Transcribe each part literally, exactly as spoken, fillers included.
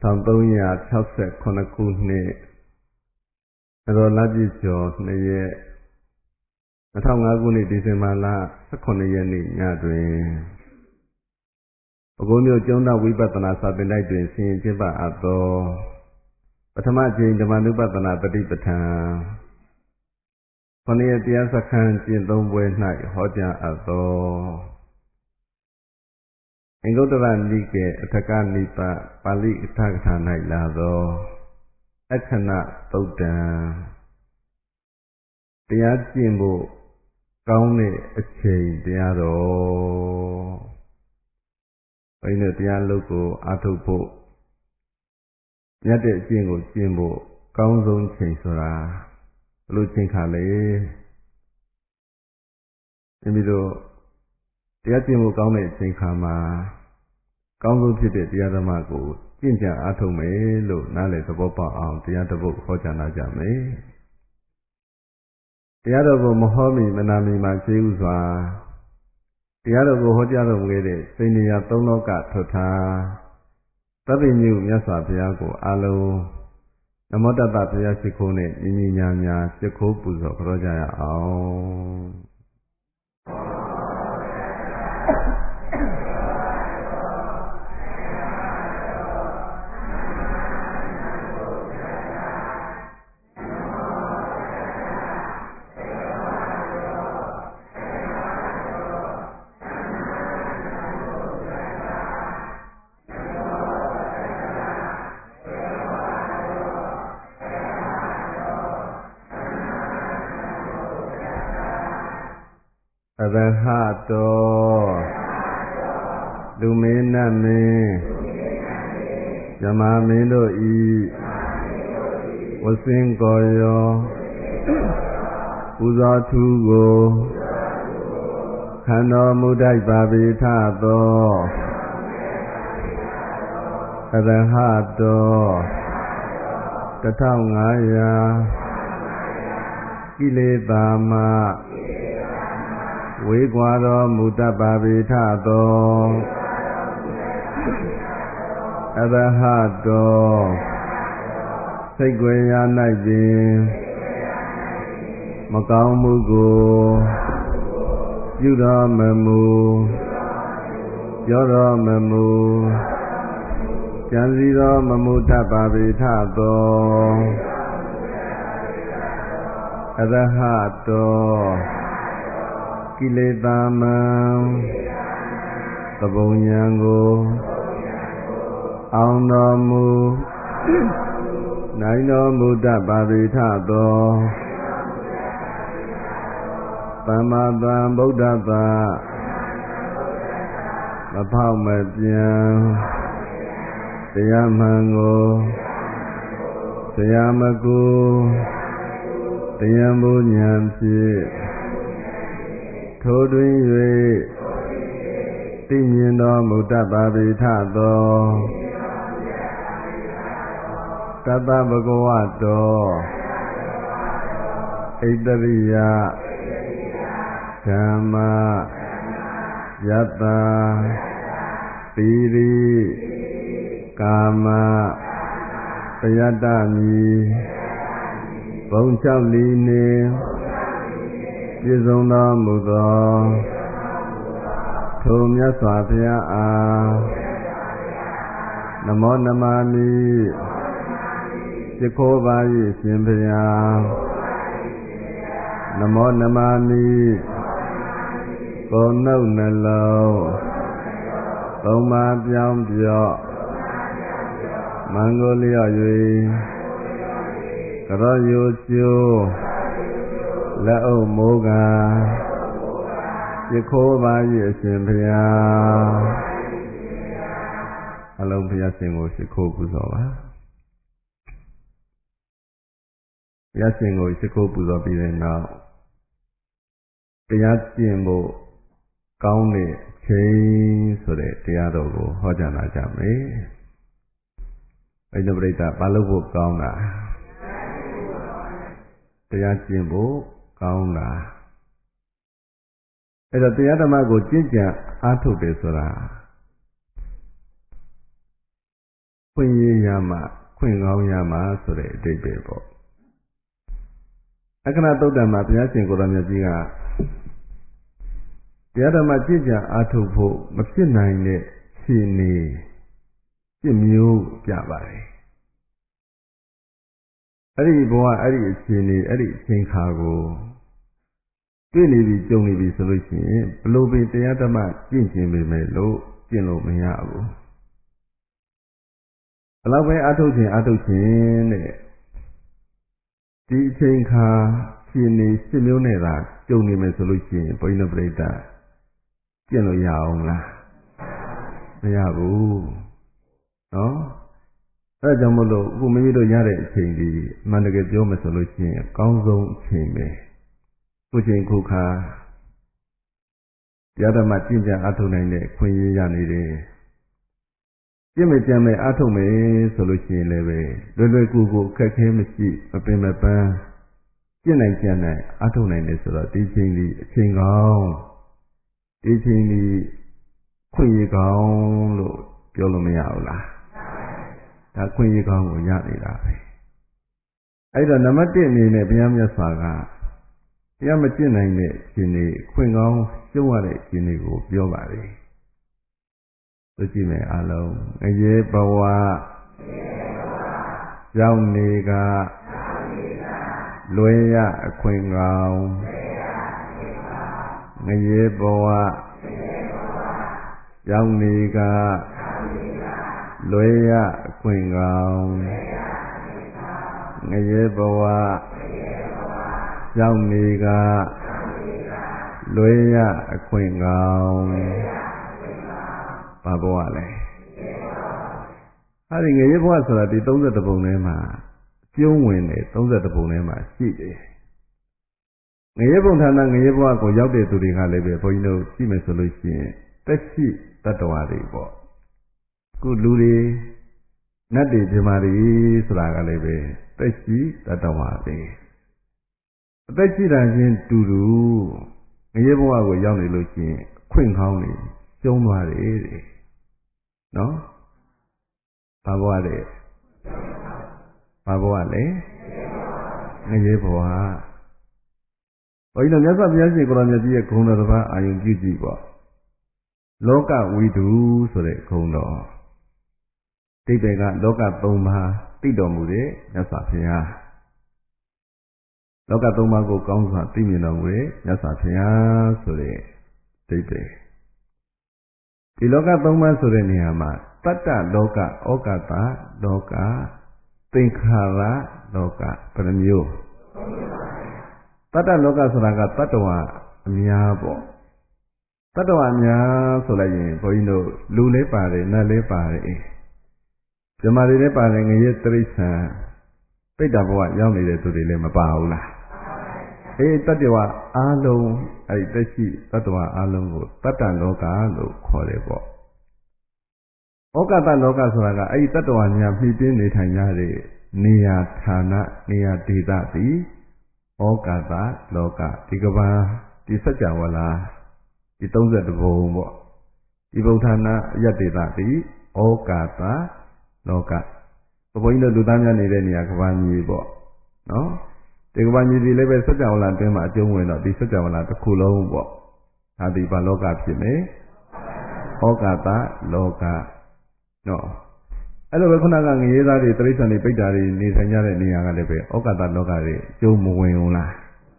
1368ခုနှစ်အတော်လပြည့်ကျော်နှစ်ရက်၂၀၀၅ခုနှစ်ဒီဇင်ဘာလ18ရက်နေ့ညတွင်ပဲခူးမြို့ကျုံးသားဝိပဿနာစာသင်တိုက်တွင်ဆင်ရင်ကျင်းပအပ်သောပထမအကြိမ်ဓမ္မနုပဿနာတတိပဋ္ဌာန်ခொနည်းရက်တရားစခန်းကျင့်သုံးပွဲ၌ဟောကြားအပ်သောအင်္ဂုတ္တရနိကေအထကနိပတ်ပါဠိအထကထာ၌လာသောအခဏသုတ်တံတရားကျင့်ဖို့ကောင်းတဲ့အချိန်တရားတော်ဘိန်းတို့တရားလုပ်ကိုအားထုတ်ဖို့မြတ်တဲ့အကျင့်ကိုကျင့်ဖို့ကောင်းဆုံးချိန်ဆိုတာဘယ်လိုချိန်ခါလဲမိမိတို့တရားကျင့်ဖို့ကောင်းတဲ့အချိန်ခါမှာကောင်းဆုံးဖြစ်တဲ့တရားဓမ္မကိုကျင့်ကြံအားထုတ်မယ်လို့နားလည်သဘောပေါက်အောင်တရားတစ်ပုဒ်ဟောကြားနာကြမယ်တရားတော်ကိုမဟောမီမနာမီမှာရှိဥစွာတရားတော်ကိုဟောကြားတော်မူခဲ့တဲ့စိဏ္ဏရာသုံးလောကထွတ်ထားသဗ္ဗညုမြတ်စွာဘုရားကိုအားလုံးနမောတတ္တဘုရားရှိခိုးနဲ့ညီညီညာညာရှိခိုးပူဇော်ကြောကြရအောင်အရဟတောလူမင်းနတ်မင်းဇမမင်းတို့ဤဝဆင်းကောယောပူဇော်ထူးကိုခံတော်မူတတ်ပါပေထသောအရဟတောတထောင်ငါးရာကိလေသာမဝေကွာတော်မူတတ်ပါပေထသောအရဟတောစိတ်ွယ်ရာ၌ပင်မကောင်းမှုကိုပြုတော်မမူပြောတော်မမူကြံစည်တော်မမူတတ်ပါပေထသောအရဟတောကိလေသာမံသဘုံဉာဏ်ကိုအောင်တော်မူနိုင်တော်မူတတ်ပါပေထသောသမ္မာသမ္ဗုဒ္ဓတ္တမဖောက်မပြန်တရားမှန်ကိုတရားမကူတရားမူဉာဏ်ဖြင့်ထိုတွင်၍သိမြင်တော်မူတတ်ပါပေထသောတတ္တဗုဂဝတောဣတရိယဓမ္မယတ္တသီရိကာမပယတ္တမိဘုံ၆လီနှင့်ပြည့်စုံတော်မူသောထိုမြတ်စွာဘုရားအားနမောနမမိရှိခိုးပါ၏ရှင်ဘုရားနမောနမမိကိုယ်နှုတ်နှလုံးသုံးပါးပြောင်းပြော့မင်္ဂလျော့၍ကရောယိုကျိုးလက်အုပ်မိုးကရှိခိုးပါ၏အရှင်ဘုရားအလုံးဘုရားရှင်ကိုရှိခိုးပူဇော်ပါဘုရားရှင်ကိုရှိခိုးပူဇော်ပြီးတဲ့နောက်တရားကျင့်ဖို့ကောင်းတဲ့အချိန်ဆိုတဲ့တရားတော်ကိုဟောကြားနာကြမယ်အဲ့ဒီပြိဋ္ဌာဘာလို့ဖို့ကောင်းတာတရားကျင့်ဖို့ကောင်းတာအဲ့တော့တရားဓမ္မကိုကျင့်ကြံအားထုတ်တယ်ဆိုတာခွင့်ရရမှခွင့်ကောင်းရမှဆိုတဲ့အဓိပ္ပာယ်ပေါ့အခဏတုတ်တံမှာဘုရားရှင်ကိုယ်တော်မြတ်ကြီးကတရားဓမ္မကြည်ကြအားထုတ်ဖို့မဖြစ်နိုင်တဲ့ခြေနေပြမျိုးပြပါတယ်အဲ့ဒီဘဝအဲ့ဒီအခြေအနေအဲ့ဒီအချိန်ခါကိုတွေ့နေပြီကြုံနေပြီဆိုလို့ရှိရင်ဘလို့ပင်တရားဓမ္မကျင့်ကျင်ပေမဲ့လို့ကျင့်လို့မရဘူးဘလောက်ပဲအားထုတ်ခြင်းအားထုတ်ခြင်းတဲ့ဒီအချိန်ခါရှင်နေရှင်းမျိုးနဲ့သာကြုံနေမယ်ဆိုလို့ရှိရင်ဘုန်းကြီးတို့ပြိဿကျင့်လို့ရအောင်လားမရဘူးနော်အဲဒါကြောင့်မလို့အခုမိမိတို့ရတဲ့အချိန်ဒီအမှန်တကယ်ပြောမယ်ဆိုလို့ရှိရင်အကောင်းဆုံးအချိန်ပဲခုချိန်ခုခါတရားဓမ္မကျင့်ကြံအားထုတ်နိုင်တဲ့ခွင့်ရရနေတယ်ကျင့်မကြံမဲ့အားထုတ်မယ်ဆိုလို့ရှိရင်လည်းပဲလွယ်လွယ်ကူကူအခက်ခဲမရှိမပင်မပန်းကျင့်နိုင်ကြံနိုင်အားထုတ်နိုင်တယ်ဆိုတော့ဒီချိန်ဒီအချိန်ကောင်းဒီချိန်ဒီခွင့်ရကောင်းလို့ပြောလို့မရဘူးလားဒါခွင့်ရကောင်းကိုရနေတာပဲအဲ့တော့နံပါတ်တစ်အနေနဲ့ဘုရားမြတ်စွာကတရားမကျင့်နိုင်တဲ့ရှင်တွေခွင့်ကောင်းရှုံးရတဲ့ရှင်တွေကိုပြောပါတယ်သိကြည့်မယ်အလုံးငရေဘဝရောက်နေကလွယ်ရအခွင့်ကောင်းငရေဘဝရောက်နေကလွယ်ရအခွင့်ကောင်းငရေဘဝရောက်နေကလွယ်ရအခွင့်ကောင်းဘာဘဝလဲအဲဒီငရေဘဝဆိုတာဒီသုံးဆယ့်တစ်ပုံထဲမှာကျုံးဝင်တယ်သုံးဆယ့်တစ်ပုံထဲမှာရှိတယ်ငရေဘုံဌာနငရေဘဝကိုရောက်တဲ့သူတွေကလည်းပဲဘုန်းကြီးတို့ကြည့်မယ်ဆိုလို့ရှိရင်တက်ရှိတတ္တဝါတွေပေါ့ခုလူတွေနတ်တွေပြမာတွေဆိုတာကလည်းပဲတက်ရှိတတ္တဝါတွေအသက်ရှိတာချင်းတူတူငရေဘဝကိုရောက်နေလို့ရှိရင်ခွင့်ကောင်းနေကျုံးသွားတယ်တဲ့နော်ဘာဘဝလဲဘာဘဝလဲငရေဘဝဘုန်းကြီးတို့မြတ်စွာဘုရားရှင်ကိုယ်တော်မြတ်ကြီးရဲ့ဂုဏ်တော်တစ်ပါးအာယုံပြုကြည့်ပေါ့လောကဝိတုဆိုတဲ့ဂုဏ်တော်တိပေကလောကသုံးပါးသိတော်မူတဲ့မြတ်စွာဘုရားလောကသုံးပါးကိုကောင်းစွာသိမြင်တော်မူတဲ့မြတ်စွာဘုရားဆိုတဲ့တိပေဒီလောကသုံးပါးဆိုတဲ့နေရာမှာတတ္တလောကဩကတလောကသင်္ခါရလောကဘယ်နှမျိုးတတ္တလောကဆိုတာကတတ္တဝါအများပေါ့တတ္တဝါအများဆိုလိုက်ရင်ဘုန်းကြီးတို့လူလည်းပါတယ်နတ်လည်းပါတယ်ဇမားတွေလည်းပါတယ်ငရေတိရစ္ဆာန်ပိဋကဘဝရောက်နေတဲ့သူတွေလည်းမပါဘူးလားအေးတတ္တဝါအားလုံးအဲ့ဒီတက်ရှိတတ္တဝါအားလုံးကိုတတ္တလောကလို့ခေါ်တယ်ပေါ့ဩကတလောကဆိုတာကအဲ့ဒီတတ္တဝါများမှီတင်းနေထိုင်ကြတဲ့နေရာဌာနနေရာဒေသသည်ဩကတလောကဒီကဘာဒီစัจ java လာဒီသုံးဆယ့်တစ်ပုံပေါ့ဒီဗုဒ္ဓနာအယတ္တေသသည်ဩကာသလောကဘုန်းကြီးတို့လူသားများနေတဲ့နေရာကဘာမြေပေါ့နော်ဒီကဘာမြေဒီလည်းပဲစัจ java လာအတွင်းမှာအကျုံးဝင်တော့ဒီစัจ java လာတစ်ခုလုံးပေါ့ဒါဒီဘာလောကဖြစ်မယ်ဩကာသလောကနော်အဲ့လိုပဲခုနကငရေသားတွေတိရစ္ဆာန်တွေပိဋ္ဌာတွေနေထိုင်ကြတဲ့နေရာကလည်းပဲဩကာသလောကတွေအကျုံးမဝင်ဘူးလား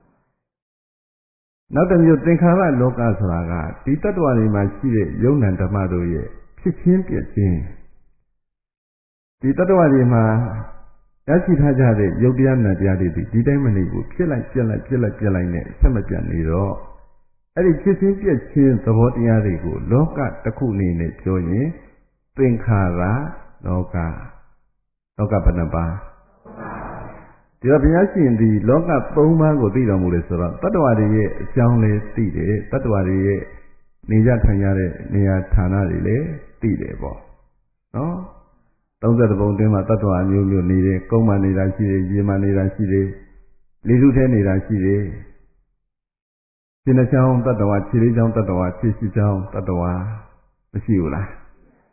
နောက်တစ်မျိုးသင်္ခါရလောကဆိုတာကဒီတတ္တဝါတွေမှာရှိတဲ့ယုံ nant ဓမ္မတို့ရဲ့ဖြစ်ချင်းပြည့်ချင်းဒီတတ္တဝါတွေမှာရရှိထားကြတဲ့ယုတ်တရားနံတရားတွေဒီတိုင်းမနေဘူးဖြစ်လိုက်ပြက်လိုက်ပြက်လိုက်ပြက်လိုက်နဲ့ဆက်မပြတ်နေတော့အဲ့ဒီဖြစ်ချင်းပြည့်ချင်းသဘောတရားတွေကိုလောကတစ်ခုအနေနဲ့ပြောရင်သင်္ခါရလောကလောကဘယ်နှပါဒီတော့ဘုရားရှင်ဒီလောကသုံးပါးကိုသိတော်မူတယ်ဆိုတော့တတ္တဝါတွေရဲ့အကြောင်းလေးသိတယ်တတ္တဝါတွေရဲ့နေကြထိုင်ကြတဲ့နေရာဌာနတွေလည်းသိတယ်ပေါ့နော်သုံးဆယ့်တစ်ပုံတွင်းမှာတတ္တဝါမျိုးမျိုးနေတယ်ကုန်းမှနေတာရှိတယ်ရေမှနေတာရှိတယ်လေထုထဲနေတာရှိတယ်ခြေနှချောင်းတတ္တဝါခြေလေးချောင်းတတ္တဝါခြေရှိချောင်းတတ္တဝါမရှိဘူးလား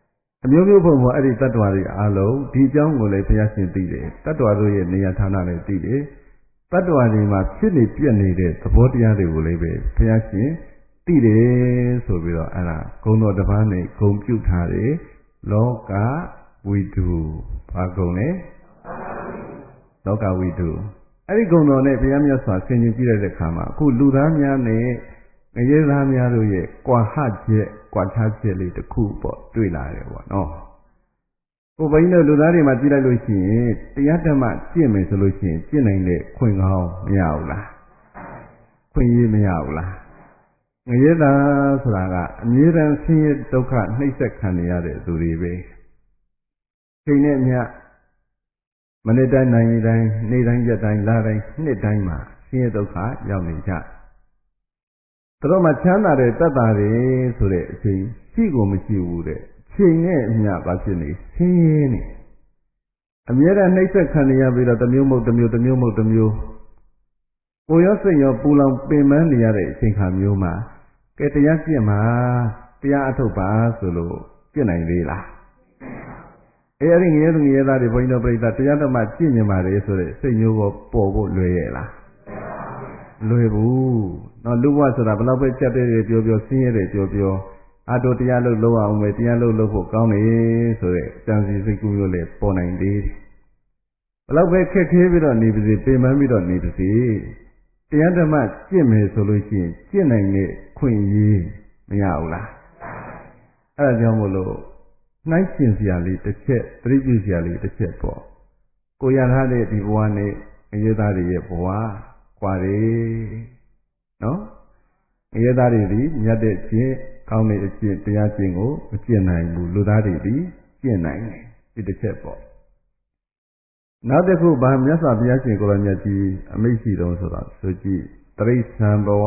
အမျိုးမျိုးပုံပေါ်အဲ့ဒီတ attva တွေအားလုံးဒီအကြောင်းကိုလည်းဘုရားရှင်သိတယ်တ attva တို့ရဲ့နေရာဌာနလည်းသိတယ်တ attva တွေမှာဖြစ်နေပြည့်နေတဲ့သဘောတရားတွေကိုလည်းပဲဘုရားရှင်သိတယ်ဆိုပြီးတော့အဲ့ဒါဂုဏ်တော်တစ်ပါးနဲ့ဂုဏ်ပြုထားတယ်လောကဝိတုဘာဂုဏ်လဲလောကဝိတုအဲ့ဒီဂုဏ်တော်နဲ့ဘုရားမြတ်စွာဆင်ခြင်ကြည့်တဲ့အခါမှာအခုလူသားများနဲ့ငရဲသားများတို့ရဲ့ကွာဟချက်ကွာခြားချက်လေးတစ်ခုပေါ့တွေ့လာတယ်ပေါ့နော်ကိုဘိန်းတို့လူသားတွေမှာကြည့်လိုက်လို့ရှိရင်တရားဓမ္မကျင့်မယ်ဆိုလို့ရှိရင်ကျင့်နိုင်တဲ့ခွင့်ကောင်းမရဘူးလားခွင့်ရမရဘူးလားငရဲသားဆိုတာကအမြဲတမ်းဆင်းရဲဒုက္ခနှိပ်စက်ခံနေရတဲ့သူတွေပဲချိန်နဲ့မြတ်မနေ့တိုင်းနိုင်တိုင်းနေ့တိုင်းရက်တိုင်းလတိုင်းနှစ်တိုင်းမှာဆင်းရဲဒုက္ခရောက်နေကြသူတို့မှချမ်းသာတဲ့တတ်တာတွေဆိုတဲ့အချိန်ရှိကိုမရှိဘူးတဲ့ချိန်နဲ့အမျှပါဖြစ်နေဆင်းရဲနေအမြဲတမ်းနှိပ်စက်ခံနေရပြီးတော့တစ်မျိုးမဟုတ်တစ်မျိုးတစ်မျိုးမဟုတ်တစ်မျိုးကိုယ်ရောစိတ်ရောပူလောင်ပင်ပန်းနေရတဲ့အချိန်ခါမျိုးမှာကဲတရားကျင့်မှာတရားအထုတ်ပါဆိုလို့ကျင့်နိုင်သေးလားအဲအဲ့ဒီငရဲသူငရဲသားတွေဘုန်းကြီးတို့ပြိဿတရားဓမ္မကျင့်နေပါလေဆိုတဲ့စိတ်မျိုးပေါ်ပေါ်ဖို့လွယ်ရဲ့လားလွယ်ဘူးနော်လူဘဝဆိုတာဘယ်လောက်ပဲကြက်တဲ့ပြောပြောဆင်းရဲတယ်ပြောပြောအတူတရားလို့လုပ်အောင်မယ်တရားလို့လုပ်ဖို့ကောင်းတယ်ဆိုတဲ့ကြံစီစိတ်ကူးမျိုးလည်းပေါ်နိုင်သေးတယ်ဘယ်လောက်ပဲခက်ခဲပြီးတော့နေပါစေပင်ပန်းပြီးတော့နေပါစေတရားဓမ္မကျင့်မယ်ဆိုလို့ရှိရင်ကျင့်နိုင်တဲ့ခွင့်ရည်မရဘူးလားအဲဒါကြောင့်မို့လို့နှိုင်းရှင်စရာလေးတစ်ချက်သတိပြုစရာလေးတစ်ချက်ပေါ့ကိုရထားတဲ့ဒီဘဝနဲ့အရေးသားတွေရဲ့ဘဝကွာတယ်နော်အရေးသားတွေဒီမြတ်တဲ့ကျင့်ကောင်းတဲ့အကျင့်တရားကျင့်ကိုမကျင့်နိုင်ဘူးလူသားတွေဒီကျင့်နိုင်တယ်ဒီတစ်ချက်ပေါ့နောက်တစ်ခုဗာမြတ်စွာဘုရားရှင်ကိုရောမြတ်ကြီးအမိန့်ရှိတော်ဆိုတော့ဆိုကြည့်တိရစ္ဆာန်ဘဝ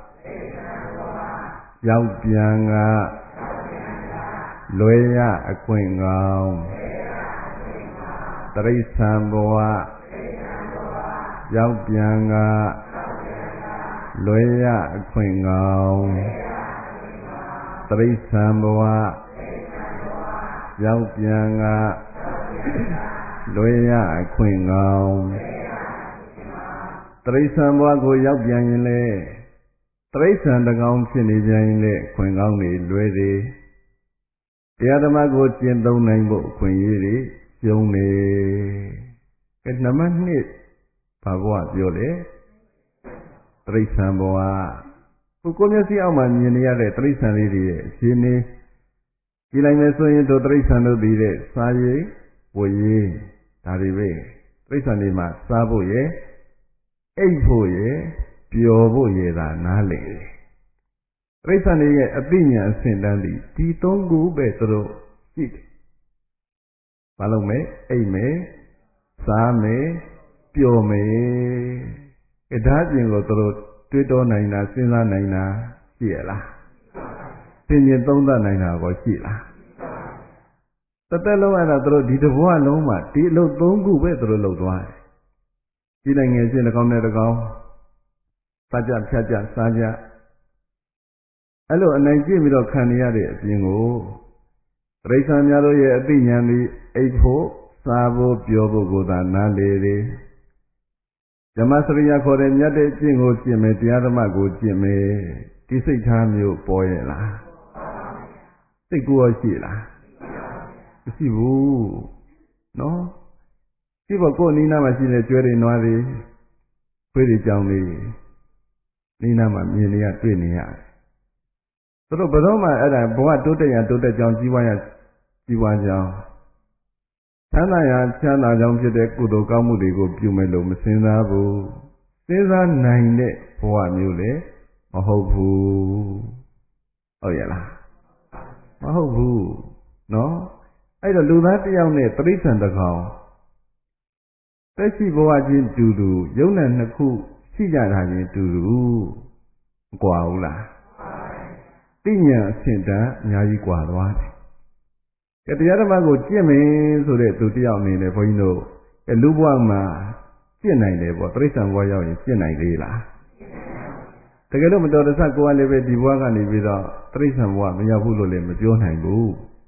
ရောက်ပြန်ကလွယ်ရအခွင့်ကောင်းတိရစ္ဆာန်ဘဝရောက်ပြန်ကလွယ်ရအခွင့်ကောင်းတိရစ္ဆာန်ဘဝရောက်ပြန်ကလွယ်ရအခွင့်ကောင်းတိရစ္ဆာန်ဘဝကိုရောက်ပြန်ရင်လေတိရစ္ဆာန်တကောင်ဖြစ်နေပြန်ရင်လေအခွင့်ကောင်းတွေလွယ်တယ်တရားဓမ္မကိုကျင့်သုံးနိုင်ဖို့အခွင့်အရေးတွေကျုံနေအဲနံပါတ်နှစ်ဘာဘဝပြောလေတိရစ္ဆာန်ဘဝကိုကိုမျက်စိအောက်မှာမြင်နေရတဲ့တိရစ္ဆာန်လေးတွေရဲ့အခြေအနေကြည့်လိုက်မယ်ဆိုရင်တို့တိရစ္ဆာန်တို့ပြီးတဲ့စားရည်ဝတ်ရည်ဒါတွေပဲတိရစ္ဆာန်တွေမှာစားဖို့ရယ်အိပ်ဖို့ရယ်ပျော်ဖို့ရယ်သာနားလည်တယ်တိရစ္ဆာန်တွေရဲ့အသိဉာဏ်အဆင့်တန်းဒီဒီသုံးခုပဲသူတို့ရှိတယ်ဘာလို့မဲအိပ်မယ်စားမယ်ပျော်မယ်အဲဒါပြင်ကိုသူတို့တွေးတောနိုင်တာစဉ်းစားနိုင်တာရှိရလားသင်ရင်သုံးသပ်နိုင်တာကိုရှိလားတသက်လုံးအဲ့ဒါသူတို့ဒီတစ်ဘဝလုံးမှာဒီအလုပ်သုံးခုပဲသူတို့လုပ်သွားတယ်ဒီနိုင်ငံချင်းတစ်ကောင်နဲ့တစ်ကောင်စားကြဖြတ်ကြစားကြအဲ့လိုအနိုင်ကျင့်ပြီးတော့ခံနေရတဲ့အပြင်ကိုတိရစ္ဆာန်များတို့ရဲ့အသိဉာဏ်ဒီအိပ်ဖို့စားဖို့ပျော်ဖို့ကိုသာနားလေတယ်ဓမ္မစရိယခေါ်တဲ့မြတ်တဲ့အကျင့်ကိုကျင့်မယ်တရားဓမ္မကိုကျင့်မယ်ဒီစိတ်ထားမျိုးပေါ်ရဲ့လားစိတ်ကူရောရှိလားမရှိဘူးနော်ဒီဘကိုနီးနားမှာရှိတဲ့ကျွဲတွေနွားတွေခွေးတွေကြောင်တွေနီးနားမှာမြင်နေရတွေ့နေရတယ်သူတို့ဘယ်တော့မှအဲ့ဒါဘဝတိုးတက်ရတိုးတက်ကြောင်းကြီးပွားရကြီးပွားကြောင်းချမ်းသာရာချမ်းသာကြောင်းဖြစ်တဲ့ကုသိုလ်ကောင်းမှုတွေကိုပြုမယ်လို့မစဉ်းစားဘူးစဉ်းစားနိုင်တဲ့ဘဝမျိုးလေမဟုတ်ဘူးဟုတ်ရဲ့လားမဟုတ်ဘူးနော်အဲ့တော့လူသားတစ်ယောက်နဲ့တိရစ္ဆာန်တစ်ကောင်သက်ရှိဘဝချင်းတူတူယုံနဲ့နှစ်ခုရှိကြတာချင်းတူတူမကွာဘူးလားသိဉာဏ်အဆင့်တန်းအများကြီးကွာသွားတယ်ကဲတရားဓမ္မကိုကျင့်မယ်ဆိုတဲ့သူတစ်ယောက်အနေနဲ့ဘုန်းကြီးတို့အဲလူဘဝမှာကျင့်နိုင်တယ်ပေါ့တိရစ္ဆာန်ဘဝရောက်ရင်ကျင့်နိုင်သေးလားတကယ်လို့မတော်တဆကိုယ်ကလည်းပဲဒီဘဝကနေပြီးတော့တိရစ္ဆာန်ဘဝမရောက်ဘူးလို့လည်းမပြောနိုင်ဘူး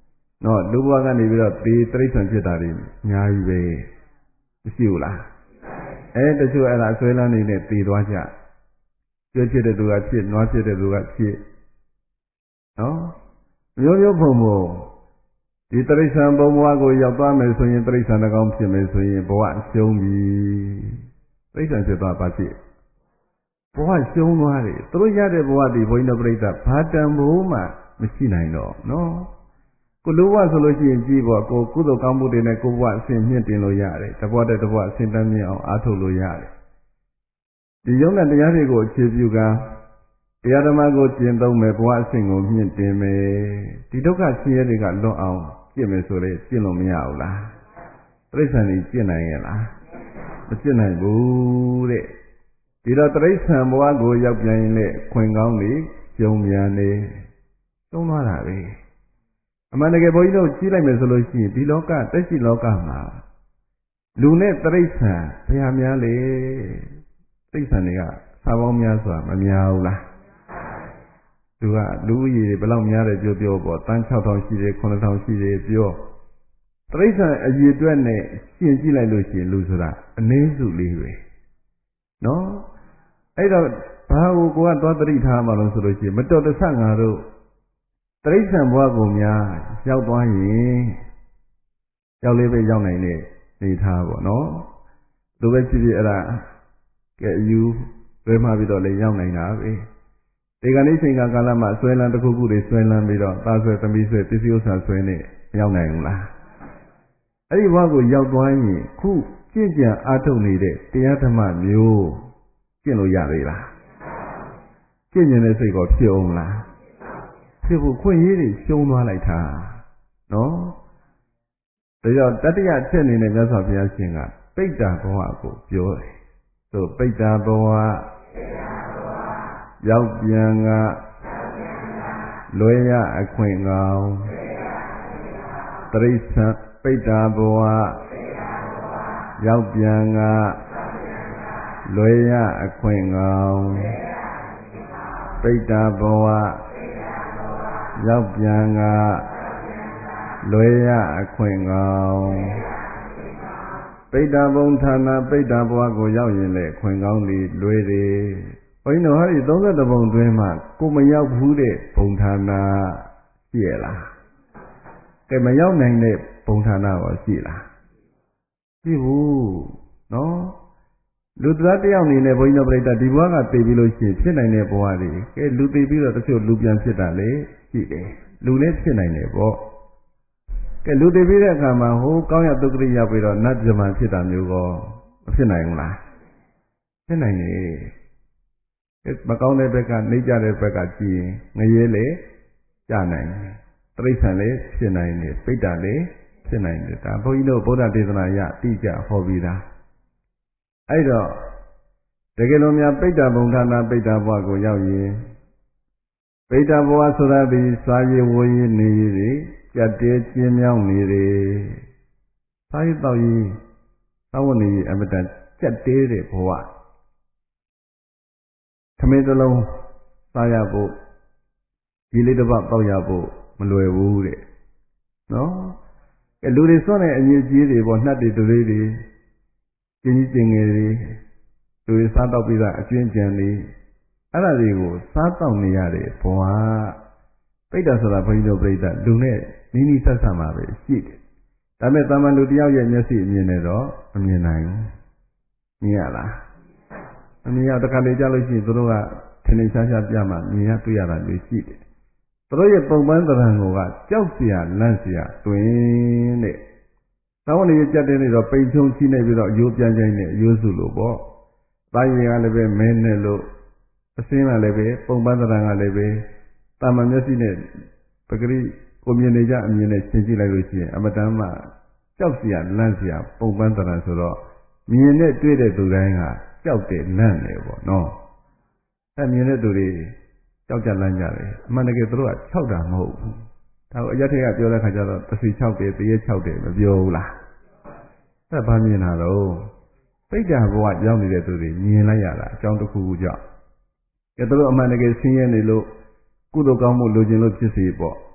နော်လူဘဝကနေပြီးတော့ဒီတိရစ္ဆာန်ဖြစ်တာတွေအများကြီးပဲမရှိဘူးလားအဲတချို့အဲ့ဒါဆွဲလန်းနေတဲ့တည်သွားကြကျွတ်ဖြစ်တဲ့သူကဖြစ်နွားဖြစ်တဲ့သူကဖြစ်နော်မျိုးမျိုးပုံပုံဒီတိရစ္ဆာန်ဘုံဘဝကိုရောက်သွားမယ်ဆိုရင်တိရစ္ဆာန်တစ်ကောင်ဖြစ်မယ်ဆိုရင်ဘဝရှုံးပြီတိရစ္ဆာန်ဖြစ်သွားပါဖြစ်ဘဝရှုံးသွားတယ်သူတို့ရတဲ့ဘဝဒီဘုန်းကြီးတို့ပြိဿဘာတန်ဖို့မှမရှိနိုင်တော့နော်ကိုလူဘဝဆိုလို့ရှိရင်ကြည့်ပေါ့ကိုကုသိုလ်ကောင်းမှုတွေနဲ့ကိုဘဝအဆင့်မြင့်တင်လို့ရတယ်တဘဝတဲ့တဘဝအဆင့်တန်းမြင့်အောင်အားထုတ်လို့ရတယ်ဒီယုံနဲ့တရားတွေကိုအခြေပြုကတရားဓမ္မကိုကျင့်သုံးမယ်ဘဝအဆင့်ကိုမြင့်တင်မယ်ဒီဒုက္ခဆင်းရဲတွေကလွတ်အောင်ကျင့်မယ်ဆိုလေကျင့်လို့မရဘူးလားတိရစ္ဆာန်ကြီးကျင့်နိုင်ရဲ့လားမကျင့်နိုင်ဘူးတဲ့ဒီတော့တိရစ္ဆာန်ဘဝကိုရောက်ပြန်ရင်လေခွင်ကောင်းတွေကျုံမြန်နေသုံးသွားတာပဲအမှန်တကယ်ဘုန်းကြီးတို့ကြည့်လိုက်မယ်ဆိုလို့ရှိရင်ဒီလောကတက်ရှိလောကမှာလူနဲ့တိရစ္ဆာန်ဘယ်ဟာများလဲတိရစ္ဆာန်တွေကစာပေါင်းများစွာမများဘူးလားသူကလူဦးရေဘယ်လောက်များတယ်ပြောပြောပေါ့တန်းခြောက်ထောင်ရှိတယ်ခုနှစ်ထောင်ရှိတယ်ပြောတိရစ္ဆာန်အရေအတွက်နဲ့ရှင်းကြည့်လိုက်လို့ရှိရင်လူဆိုတာအနည်းစုလေးပဲနော်အဲ့တော့ဘာကိုကိုကသွားတတိထားမှလို့ဆိုလို့ရှိရင်မတော်တဆငါတို့တိရစ္ဆာန်ဘဝကိုများရောက်သွားရင်ရောက်လေးပဲရောက်နိုင်တဲ့နေထားပေါ့နော်သူပဲဖြစ်ဖြစ်အဲ့ဒါကဲအယူလွဲမှားပြီးတော့လည်းရောက်နိုင်တာပဲဒီကနေ့ချိန်ကာလမှာဆွဲလန်းတစ်ခုခုတွေဆွဲလန်းပြီးတော့သားဆွဲသမီးဆွဲပစ္စည်းဥစ္စာဆွဲနေရောက်နိုင်ဘူးလားအဲ့ဒီဘဝကိုရောက်သွားရင်ခုကျင့်ကြံအားထုတ်နေတဲ့တရားဓမ္မမျိုးကျင့်လို့ရသေးလားကျင့်ကျင်တဲ့စိတ်ကိုဖြစ်အောင်လားဖြစ်ဖို့ခွင့်ရည်တွေရှုံးသွားလိုက်တာနော်ဒါကြောင့်တတိယအချက်အနေနဲ့မြတ်စွာဘုရားရှင်ကပိဋ္ဌာဘဝကိုပြောတယ်သို့ပိဋ္ဌာဘဝရောက်ပြန်ကလွယ်ရအခွင့်ကောင်းတရိစ္ဆာန်ပိဋ္ဌာဘဝရောက်ပြန်ကလွယ်ရအခွင့်ကောင်းပိဋ္ဌာဘဝရောက်ပြန်ကလွယ်ရအခွင့်ကောင်းပိဋ္ဌာဘုံဌာနပိဋ္ဌာဘဝကိုရောက်ရင်လေခွင့်ကောင်းတွေလွယ်တယ်ဘုန်းကြီးတို့ဟာဒီသုံး၁ဘုံတွင်းမှာကိုမရောက်ဘူးတဲ့ဘုံဌာနရှိရလားကဲမရောက်နိုင်တဲ့ဘုံဌာနရောရှိလားရှိဘူးနော်လူသားတယောက်အနေနဲ့ဘုန်းကြီးတို့ပြိတ္တဒီဘဝကတည်ပြီးလို့ရှိရင်ဖြစ်နိုင်တဲ့ဘဝတွေကဲလူတည်ပြီးတော့တချို့လူပြန်ဖြစ်တာလေရှိတယ်လူလည်းဖြစ်နိုင်တယ်ပေါ့ကဲလူတည်ပြီးတဲ့အခါမှာဟိုကောင်းရတုတ်ကရိရောက်ပြီးတော့နတ်ပြမဖြစ်တာမျိုးကောမဖြစ်နိုင်ဘူးလားဖြစ်နိုင်တယ်မကောင်းတဲ့ဘက်ကနေကြတဲ့ဘက်ကကြည့်ရင်ငရဲလေကြနိုင်တယ်တိရစ္ဆာန်လည်းဖြစ်နိုင်တယ်ပိဋ္ဌာလည်းဖြစ်နိုင်တယ်ဒါဘုန်းကြီးတို့ဗုဒ္ဓဒေသနာရအတိအကျဟောပြီးသားအဲ့တော့တကယ်လို့များပိဋ္ဌာဘုံဌာနပိဋ္ဌာဘဝကိုရောက်ရင်ပိဋ္ဌာဘဝဆိုတာဒီစာရေးဝေးနေရည်ကြက်တဲကျင်းမြောင်းနေတယ်စာရေးတော့ရေးသဝနေအမတန်ကြက်တဲတဲ့ဘဝသမင်းတစ်လုံးစားရဖို့ဒီလေးတစ်ပတ်တောက်ရဖို့မလွယ်ဘူးတဲ့နော်အဲလူတွေစွန့်တဲ့အညစ်အကြေးတွေပေါ့နှက်တွေတွေတွေကျင်းကြီးကျင်ငယ်တွေလူတွေစားတော့ပြီးသားအကျွင်းကြံတွေအဲ့ဒါတွေကိုစားတော့နေရတဲ့ဘဝပိဋ္ဌာဆိုတာဘုန်းကြီးတို့ပြိဋ္ဌာလူနဲ့နီးနီးဆက်ဆက်မှာပဲရှိတယ်ဒါပေမဲ့တာမန်လူတယောက်ရဲ့မျက်စိအမြင်နဲ့တော့မမြင်နိုင်ဘူးမြင်ရလားအမြင်ရတခါလေကြလို့ရှိရင်သူတို့ကထင်ထင်ရှားရှားပြမှမြင်ရတွေ့ရတာမျိုးရှိတယ်သူတို့ရဲ့ပုံပန်းသဏ္ဍာန်ကိုကကြောက်เสียလန့်เสียတွင်တဲ့သောင်းနေကြက်တဲ့နေတော့ပိန်ချုံချိနေပြီးတော့အယိုးပြန်ချိုင်းနဲ့အယိုးစုလို့ပေါ့တိုင်းရင်ကလည်းပဲမဲနဲ့လို့အစင်းကလည်းပဲပုံပန်းသဏ္ဍာန်ကလည်းပဲတာမန်မျက်စိနဲ့ပဂရိကိုမြင်နေကြအမြင်နဲ့ရှင်းကြည့်လိုက်လို့ရှိရင်အမတန်မှကြောက်เสียလန့်เสียပုံပန်းသဏ္ဍာန်ဆိုတော့မြင်နဲ့တွေ့တဲ့သူတိုင်းကကြောက်တယ်လန့်တယ်ပေါ့နော်အဲမြင်တဲ့သူတွေကြောက်ကြလန့်ကြတယ်အမှန်တကယ်သူတို့ကခြောက်တာမဟုတ်ဘူးဒါကိုအရထက်ကပြောတဲ့ခါကျတော့သစီခြောက်တယ်တရေခြောက်တယ်မပြောဘူးလားအဲဘာမြင်တာတော့ပိဋ္ဌာဘဝရောက်နေတဲ့သူတွေမြင်လိုက်ရတာအကြောင်းတစ်ခုခုကြောင့်ကဲသူတို့အမှန်တကယ်ဆင်းရဲနေလို့ကုသိုလ်ကောင်းမှုလိုချင်လို့ဖြစ်စီပေါ့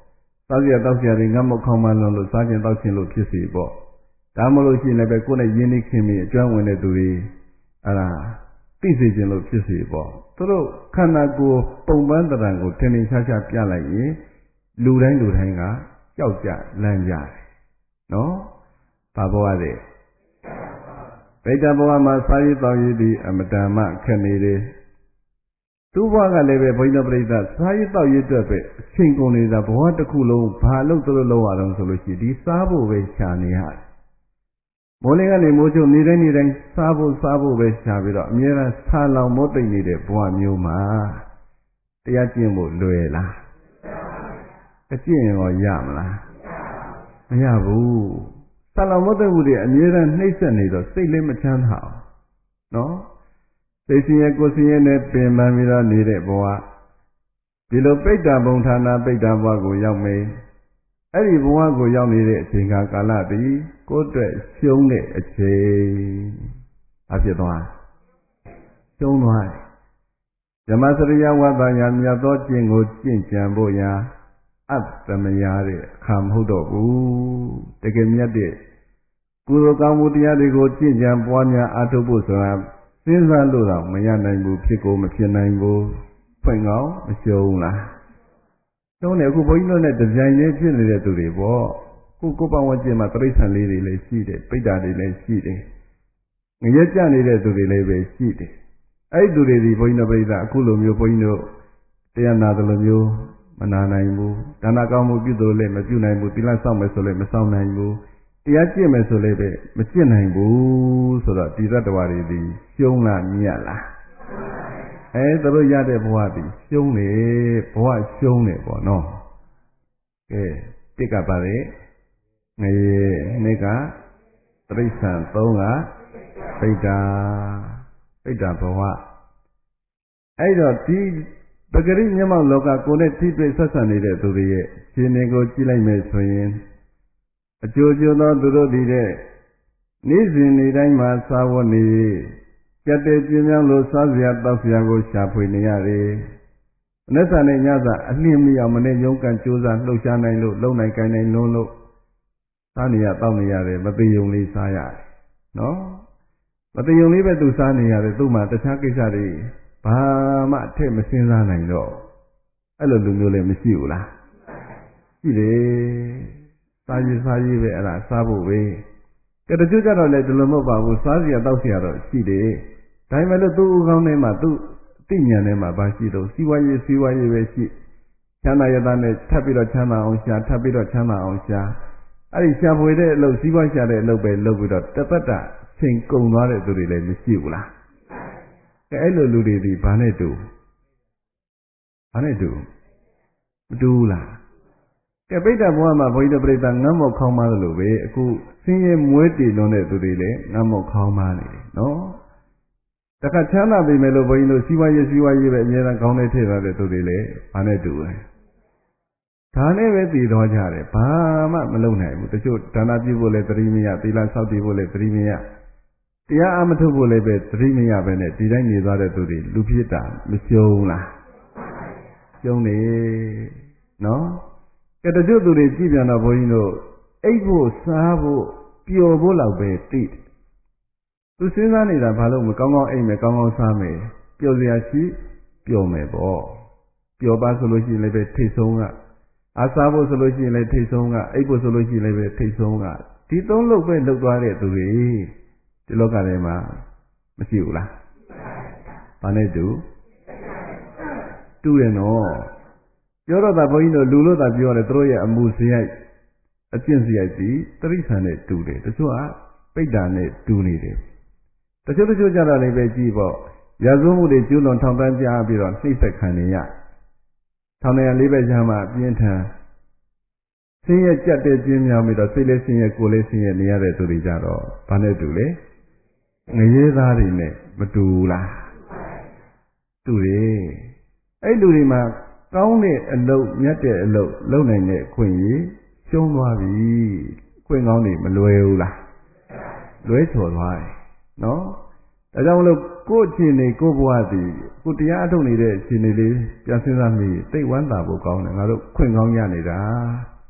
စားစရာတောက်စရာတွေငတ်မခေါင်းမလွန်လို့စားခြင်းတောက်ခြင်းလို့ဖြစ်စီပေါ့ဒါမှမဟုတ်ရှိရင်လည်းပဲကိုယ်နဲ့ယဉ်နေခင်ပြီးအကျွမ်းဝင်တဲ့သူတွေအဲ့ဒါသိစေခြင်းလို့ဖြစ်စီပေါ့သူတို့ခန္ဓာကိုယ်ပုံပန်းတရံကိုထင်ထင်ရှားရှားပြလိုက်ရင်လူတိုင်းလူတိုင်းကကြောက်ကြလန့်ကြတယ်နော်ဘာဘဝလဲဗိတ္တဘဝမှာစာရေးတော်ရည်ဒီအမတန်မှခက်နေတယ်သူ့ဘဝကလည်းပဲဘုန်းကြီးတို့ပြိဿစာရေးတော်ရည်အတွက်ပဲအချိန်ကုန်နေတာဘဝတစ်ခုလုံးဘာလို့သူတို့လုံးရအောင်ဆိုလို့ရှိရင်ဒီစားဖို့ပဲရှာနေရတယ်မိုးလင်းကနေမိုးချုပ်နေတိုင်းနေတိုင်းစားဖို့စားဖို့ပဲရှာပြီးတော့အများအားဆာလောင်မိုးတိတ်နေတဲ့ဘဝမျိုးမှာတရားကျင့်ဖို့လွယ်လားအကျင့်ရောရမလားမရဘူးဆာလောင်မိုးတိတ်မှုတွေအများအားနှိမ့်ဆက်နေတော့စိတ်လည်းမချမ်းသာအောင်နော်သိစင်ရဲ့ကိုယ်စင်ရဲ့နဲ့ပင်ပန်းပြီးတော့နေတဲ့ဘဝဒီလိုပိဋ္ဌာဘုံဌာနပိဋ္ဌာဘဝကိုရောက်မယ်အဲ့ဒီဘဝကိုရောက်နေတဲ့အချိန်ကာလတည်းကိုယ်အတွက်ရှုံးတဲ့အချိန်အဖြစ်သွားရှုံးသွားတယ်ဓမ္မစရိယဝတ္တညာမြတ်သောကျင့်ကိုကျင့်ကြံဖို့ရာအတ္တမရတဲ့အခါမဟုတ်တော့ဘူးတကယ်မြတ်တဲ့ကုသိုလ်ကောင်းမှုတရားတွေကိုကျင့်ကြံပွားများအားထုတ်ဖို့ဆိုတာစဉ်းစားလို့တော့မရနိုင်ဘူးဖြစ်ကိုမဖြစ်နိုင်ဘူးဖွင့်ကောင်းမရှုံးလားရှုံးတယ်အခုဘုန်းကြီးတို့နဲ့ဒီဇိုင်းလေးဖြစ်နေတဲ့သူတွေပေါ့ကိုကိုပတ်ဝန်းကျင်မှာတိရစ္ဆာန်လေးတွေလည်းရှိတယ်ပိဋ္ဌာတွေလည်းရှိတယ်ငရဲကြနေတဲ့သူတွေလည်းပဲရှိတယ်အဲ့ဒီသူတွေဒီဘုန်းကြီးတို့ပြိဿအခုလိုမျိုးဘုန်းကြီးတို့တရားနာတယ်လို့မျိုးမနာနိုင်ဘူးဒါနကောင်းမှုပြုလို့လည်းမပြုနိုင်ဘူးသီလစောင့်မယ်ဆိုလည်းမစောင့်နိုင်ဘူးတရားကျင့်မယ်ဆိုလည်းပဲမကျင့်နိုင်ဘူးဆိုတော့ဒီတတ္တဝါတွေဒီရှုံးလားမြတ်လားအဲသူတို့ရတဲ့ဘဝဒီရှုံးနေဘဝရှုံးနေပေါ့နော်ကဲတစ်ကပါလေငရေနှစ်ကတိရစ္ဆာန်သုံးကပိဋ္ဌာပိဋ္ဌာဘဝအဲ့တော့ဒီပဂရိမျက်မှောက်လောကကိုယ်နဲ့ထိတွေ့ဆက်ဆံနေတဲ့သူတွေရဲ့ရှင်နေကိုကြည့်လိုက်မယ်ဆိုရင်အကျိုးကျိုးသောသူတို့ဒီတဲ့နေ့စဉ်နေ့တိုင်းမှာစာဝတ်နေကြက်တဲ့ပြင်းပြောင်းလို့စားစရာတောက်စရာကိုရှာဖွေနေရတယ်။အနက်စာနဲ့ညစာအလင်းမရမနဲ့ရုန်းကန်ကြိုးစားလှုပ်ရှားနိုင်လို့လုံနိုင်ကိုင်းနိုင်လုံးလို့စားနေရတောက်နေရတယ်မသိယုံလေးစားရတယ်နော်မသိယုံလေးပဲသူစားနေရတယ်သူ့မှာတခြားကိစ္စတွေဘာမှအထက်မစင်းစားနိုင်တော့အဲ့လိုလူမျိုးလည်းမရှိဘူးလားရှိတယ်စားရည်စားရည်ပဲအဲ့ဒါစားဖို့ပဲကဲတချို့ကြတော့လေဒီလိုမဟုတ်ပါဘူးစားစရာတောက်စရာတော့ရှိတယ်ဒါပေမဲ့လို့သူ့ဥကောင်းထဲမှာသူ့အသိဉာဏ်ထဲမှာဘာရှိတော့စီဝါရေးစီဝါရေးပဲရှိချမ်းသာရတာနဲ့ထပ်ပြီးတော့ချမ်းသာအောင်ရှာထပ်ပြီးတော့ချမ်းသာအောင်ရှာအဲ့ဒီရှာဖွေတဲ့အလုပ်စီးပွားရှာတဲ့အလုပ်ပဲလုပ်ပြီးတော့တပတ်တာချိန်ကုန်သွားတဲ့သူတွေလည်းမရှိဘူးလားကဲအဲ့လိုလူတွေဒီဘာနဲ့တူဘာနဲ့တူမတူဘူးလားကဲပိဋ္ဌဘဝမှာဘုန်းကြီးတို့ပြိဿငမ်းမောက်ခေါင်းပါလို့ပဲအခုဆင်းရဲမွဲတေလွန်တဲ့သူတွေလည်းငမ်းမောက်ခေါင်းပါနေတယ်နော်တခါချမ်းသာပြီမဲ့လို့ဘုန်းကြီးတို့စီးပွားရေးစီးပွားရေးပဲအများအားကောင်းတဲ့ထည့်ထားတဲ့သူတွေလည်းဘာနဲ့တူလဲဒါနဲ့ပဲတည်တော်ကြတယ်ဘာမှမလုပ်နိုင်ဘူးတချို့ဒါနပြုဖို့လည်းသတိမရသီလဆောက်တည်ဖို့လည်းသတိမရတရားအမထုတ်ဖို့လည်းပဲသတိမရပဲနဲ့ဒီတိုင်းနေသွားတဲ့သူတွေလူဖြစ်တာမရှုံးလားရှုံးနေနော်ကဲတချို့သူတွေကြည့်ပြန်တော့ဘုန်းကြီးတို့အိပ်ဖို့စားဖို့ပျော်ဖို့လောက်ပဲသိတယ်သူစဉ်းစားနေတာဘာလို့မကောင်းကောင်းအိပ်မယ်ကောင်းကောင်းစားမယ်ပျော်စရာရှိပျော်မယ်ပေါ့ပျော်ပါဆိုလို့ရှိရင်လည်းပဲထိတ်ဆုံးကအားစားဖို့ဆိုလို့ရှိရင်လည်းထိတ်ဆုံးကအိပ်ဖို့ဆိုလို့ရှိရင်လည်းပဲထိတ်ဆုံးကဒီသုံးလုပ်ပဲလုပ်သွားတဲ့သူတွေဒီလောကထဲမှာမရှိဘူးလားဘာနဲ့တူတူတယ်နော်ပြောတော့တာဘုန်းကြီးတို့လူလို့သာပြောတယ်သူတို့ရဲ့အမှုစရိုက်အကျင့်စရိုက်ဒီတိရိစ္ဆာန်နဲ့တူတယ်တချို့ကပိဋ္ဌာနဲ့တူနေတယ်တချို့တချို့ကြတော့လည်းပဲကြည့်ပေါ့ရာဇဝမှုတွေကျူးလွန်ထောင်ပန်းကြပြီးတော့နှိမ့်ဆက်ခံနေရထောင်ထဲလေးပဲချမ်းမှာပြင်းထန်ဆင်းရဲကြက်တဲ့ပြင်းမြောင်ပြီးတော့စိတ်လေးဆင်းရဲကိုယ်လေးဆင်းရဲနေရတဲ့သူတွေကြတော့ဘာနဲ့တူလဲငရဲသားတွေနဲ့မတူလားတူတယ်အဲ့လူတွေမှာကောင်းတဲ့အလုပ်မြတ်တဲ့အလုပ်လုပ်နိုင်တဲ့အခွင့်အရေးရှုံးသွားပြီခွင့်ကောင်းတွေမလွယ်ဘူးလားလွဲချော်သွားတယ်နော်ဒါကြောင့်မလို့ကိုယ့်အခြေအနေကိုယ့်ဘဝတည်ကိုတရားအထုတ်နေတဲ့အခြေအနေလေးပြန်စဉ်းစားမိသိဝမ်းသာဖို့ကောင်းတယ်ငါတို့ခွင့်ကောင်းရနေတာ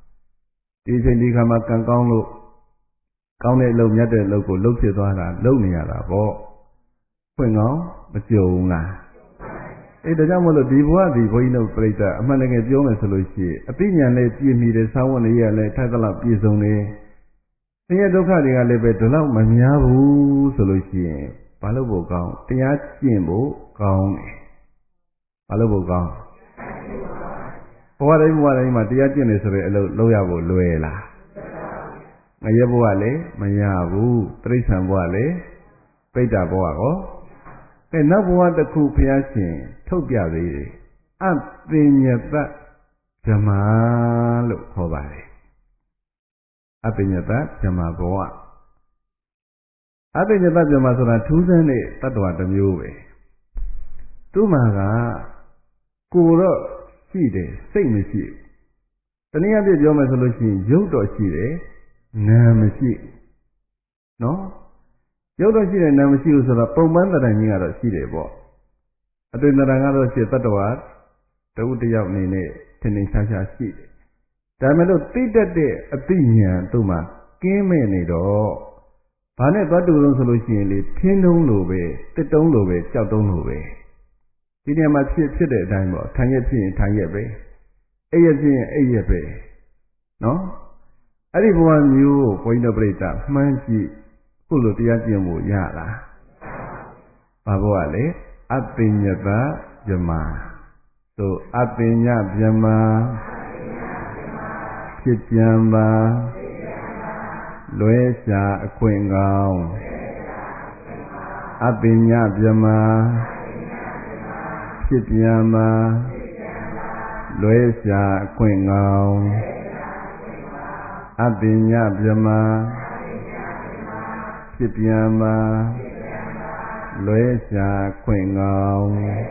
ဒီအချိန်ဒီခါမှာကံကောင်းလို့ကောင်းတဲ့အလုပ်မြတ်တဲ့အလုပ်ကိုလုပ်ဖြစ်သွားတာလုပ်နေရတာပေါ့ဖွင့်ကောင်းမကြုံလားအဲဒါကြောင့်မလို့ဒီဘဝဒီဘုန်းကြီးတို့ပြိဿအမှန်တကယ်ပြောမယ်ဆိုလို့ရှိရင်အသိဉာဏ်နဲ့ပြည့်မီတဲ့သာဝတ္တရားလည်းထိုက်သလောက်ပြည့်စုံတယ်ဆင်းရဲဒုက္ခတွေကလည်းပဲဒီလောက်မများဘူးဆိုလို့ရှိရင်ဘာလို့ဖို့ကောင်းတရားကျင့်ဖို့ကောင်းတယ်ဘာလို့ဖို့ကောင်းဘဝတိုင်းဘဝတိုင်းမှာတရားကျင့်နေဆိုတဲ့အလုပ်လုပ်ရဖို့လွယ်လားငရဲဘဝလည်းမရဘူးတိရစ္ဆာန်ဘဝလည်းပိဋကဘဝကောအဲနောက်ဘဝတစ်ခုဘုရားရှင်ထုတ်ပြသေးတယ်အပင်ညတဓမ္မလို့ခေါ်ပါတယ်အပင်ညတဓမ္မဘဝအပင်ညတဓမ္မဆိုတာထူးဆန်းတဲ့တ attva တစ်မျိုးပဲသူ့မှာကကိုယ်တော့ရှိတယ်စိတ်မရှိဘူးတနည်းအားဖြင့်ပြောမယ်ဆိုလို့ရှိရင်ရုပ်တော့ရှိတယ်နာမ်မရှိနော်ရုပ်တော့ရှိတယ်နာမ်မရှိဘူးဆိုတော့ပုံမှန်တဏ္ဍာကြီးကတော့ရှိတယ်ပေါ့အတွေ့တဏ္ဍာကတော့ရှိတ attva တဝုတယောက်အနေနဲ့ထင်ထင်ရှားရှားရှိတယ်ဒါမှမဟုတ်သိတတ်တဲ့အသိဉာဏ်သူ့မှာကင်းမဲ့နေတော့ဘာနဲ့သွားတူလို့ဆိုလို့ရှိရင်လေထင်းတုံးလိုပဲတစ်တုံးလိုပဲကြောက်တုံးလိုပဲဒီနေရာမှာဖြစ်ဖြစ်တဲ့အတိုင်းပေါ့ထိုင်ရဖြစ်ရင်ထိုင်ရပဲအိပ်ရဖြစ်ရင်အိပ်ရပဲနော်အဲ့ဒီဘဝမျိုးကိုဘုန်းကြီးတို့ပြိဿမှန်းကြည့်ခုလိုတရားကျင့်ဖို့ရလားဘာဘဝလဲအပင်ညတဗြဟ္မာသို့အပင်ညဗြဟ္မာဖြစ်ပြန်ပါလွဲရှာအခွင့်ကောင်းအပင်ညဗြဟ္မာဖြစ်ပြန်ပါလွဲရှာအခွင့်ကောင်းအပင်ညဗြဟ္မာဖြစ်ပြန်ပါလွဲရှာခွင့်ကောင်း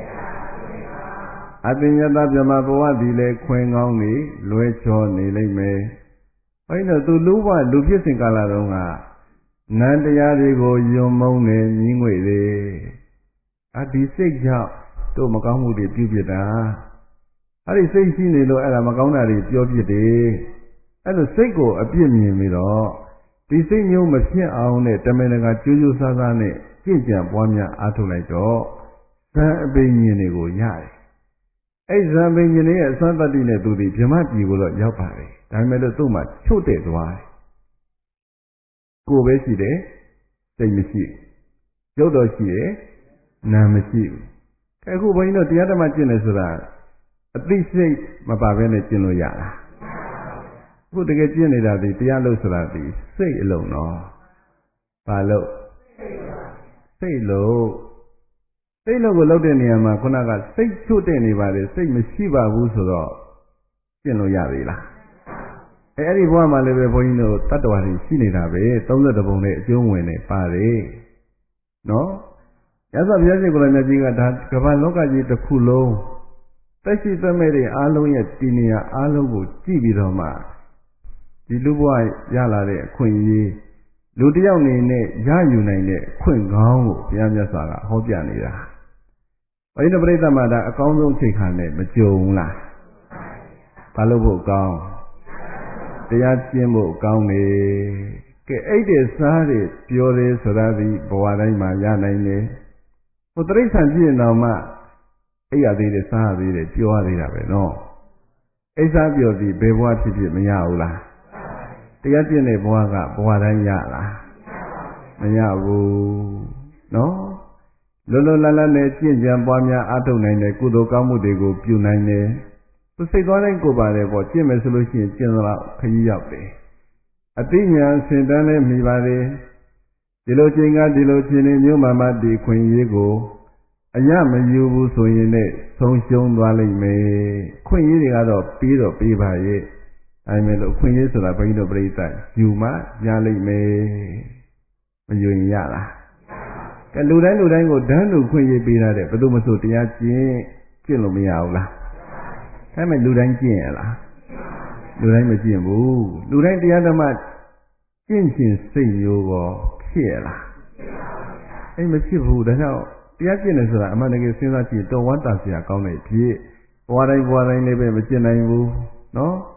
အပင်ညတဗြဟ္မာဘဝဒီလေခွင့်ကောင်းနေလွဲချောနေလိမ့်မယ်ဘယ်တော့သူလူဘဝလူဖြစ်စဉ်ကာလတုန်းကနန္တရားတွေကိုယုံမုန်းနေညီးငွေတယ်အဒီစိတ်ကြောင့်တို့မကောင်းမှုတွေပြုပြတာအဲ့ဒီစိတ်ရှိနေလို့အဲ့ဒါမကောင်းတာတွေပြောပြတယ်အဲ့လိုစိတ်ကိုအပြစ်မြင်ပြီးတော့ဒီစိတ်မျိုးမဖြစ်အောင်နဲ့တမင်တကာကြိုးကြိုးစားစားနဲ့ကြင့်ကြံပွားများအားထုတ်လိုက်တော့ဇံအပိဉ္ဉင်တွေကိုရတယ်အဲ့ဇံအပိဉ္ဉင်ရဲ့အစွမ်းတတ္တိနဲ့သူဒီဗြဟ္မပြည်ကိုတော့ရောက်ပါတယ်ဒါပေမဲ့လို့သူ့မှာချုပ်တဲ့သွားတယ်ကိုယ်ပဲရှိတယ်စိတ်မရှိရုပ်တော့ရှိတယ်နာမ်မရှိဘူးအခုဘုန်းကြီးတို့တရားဓမ္မကျင့်တယ်ဆိုတာအသိစိတ်မပါဘဲနဲ့ကျင့်လို့ရလားအခုတကယ်ကျင့်နေတာဒီတရားလို့ဆိုတာဒီစိတ်အလုံးတော့ဘာလို့စိတ်လို့စိတ်လို့ကိုလောက်တဲ့နေရာမှာခုနကစိတ်ချွတ်တဲ့နေပါလေစိတ်မရှိပါဘူးဆိုတော့ကျင့်လို့ရပြီလားအဲအဲ့ဒီဘဝမှာလည်းပဲဘုန်းကြီးတို့တတ္တဝါတွေရှိနေတာပဲသုံးသတ္တပုံနဲ့အကျုံးဝင်နေပါတယ်နော်ရသော်ဘုရားရှင်ကိုယ်တော်မြတ်ကြီးကဒါကမ္ဘာလောကကြီးတစ်ခုလုံးတက်ရှိသက်မဲ့တဲ့အားလုံးရဲ့တည်နေရာအားလုံးကိုကြည့်ပြီးတော့မှဒီလူဘဝရလာတဲ့အခွင့်အရေးလူတစ်ယောက်နေနဲ့ရယူနိုင်တဲ့အခွင့်ကောင်းကိုဘုရားမြတ်စွာကဟောပြနေတာဘုရားပရိသတ်မှာဒါအကောင်းဆုံးချိန်ခါနဲ့မကြုံလားဘာလို့ဖို့ကောင်းတရားကျင့်ဖို့ကောင်းနေကဲအဲ့ဒီစားတွေပြောတယ်ဆိုတာဒီဘဝတိုင်းမှာရနိုင်တယ်ဟိုတိရစ္ဆာန်ပြည့်တော်မှအဲ့ရသေးတယ်စားရသေးတယ်ပြောရသေးတာပဲနော်အိစ္ဆာပြောသည်ဘယ်ဘဝဖြစ်ဖြစ်မရဘူးလားတရားကျင့်တဲ့ဘဝကဘဝတိုင်းရလားမရဘူးနော်လောလောလတ်လတ်နဲ့ကျင့်ကြံပွားများအားထုတ်နိုင်တဲ့ကုသိုလ်ကောင်းမှုတွေကိုပြုနိုင်တယ်သူစိတ်သွားတိုင်းကိုပါတယ်ပေါ့ကျင့်မယ်ဆိုလို့ရှိရင်ကျင့်တော့ခရီးရောက်တယ်အသိဉာဏ်စင်တန်းနဲ့မိပါတယ်ဒီလိုချိန်ကဒီလိုချိန်နေမျိုးမှမှဒီခွင့်ရေးကိုအညမယူဘူးဆိုရင်လည်းဆုံးရှုံးသွားလိမ့်မယ်ခွင့်ရေးတွေကတော့ပြီးတော့ပြီးပါရဲ့အဲမဲ့လို့ခွင့်ရေးဆိုတာဘုန်းကြီးတို့ပြိဿယူမှရလိမ့်မယ်မယူရင်ရလားကဲလူတိုင်းလူတိုင်းကိုဓာတ်လူခွင့်ရေးပေးထားတဲ့ဘယ်သူမှဆိုတရားကျင့်ကျင့်လို့မရဘူးလားအဲမဲ့လူတိုင်းကျင့်ရလားလူတိုင်းမကျင့်ဘူးလူတိုင်းတရားဓမ္မကျင့်ခြင်းစိတ်မျိုးပေါ်ဖြစ်ရလားအဲမဖြစ်ဘူးဒါကြောင့်တရားကျင့်တယ်ဆိုတာအမှန်တကယ်စဉ်းစားကြည့်တော်ဝမ်းတာစရာကောင်းတဲ့ဖြစ်ဘဝတိုင်းဘဝတိုင်းလည်းပဲမကျင့်နိုင်ဘူးနော်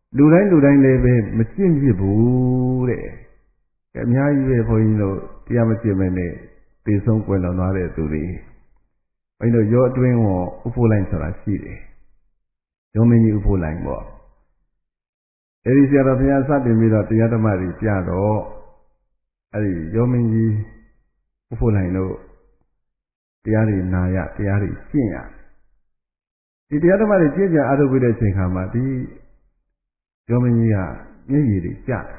လူတိုင်းလူတိုင်းလည်းပဲမကျင့်ဖြစ်ဘူးတဲ့အများကြီးပဲဘုန်းကြီးတို့တရားမကျင့်မနဲ့သေဆုံးကွယ်လွန်သွားတဲ့သူတွေဘုန်းကြီးတို့ရောအတွင်းကိုဥပိုးလိုက်ဆိုတာရှိတယ်ရောမင်းကြီးဥပိုးလိုက်ပေါ့အဲဒီဆရာတော်ဘုရားစတင်ပြီးတော့တရားဓမ္မတွေပြတော့အဲဒီရောမင်းကြီးဥပိုးလိုက်တို့တရားတွေနာရတရားတွေကျင့်ရဒီတရားဓမ္မတွေကျင့်ကြအားထုတ်ပြီးတဲ့အချိန်ခါမှာဒီရောမင်းကြီးကမျက်ရည်တွေကျတယ်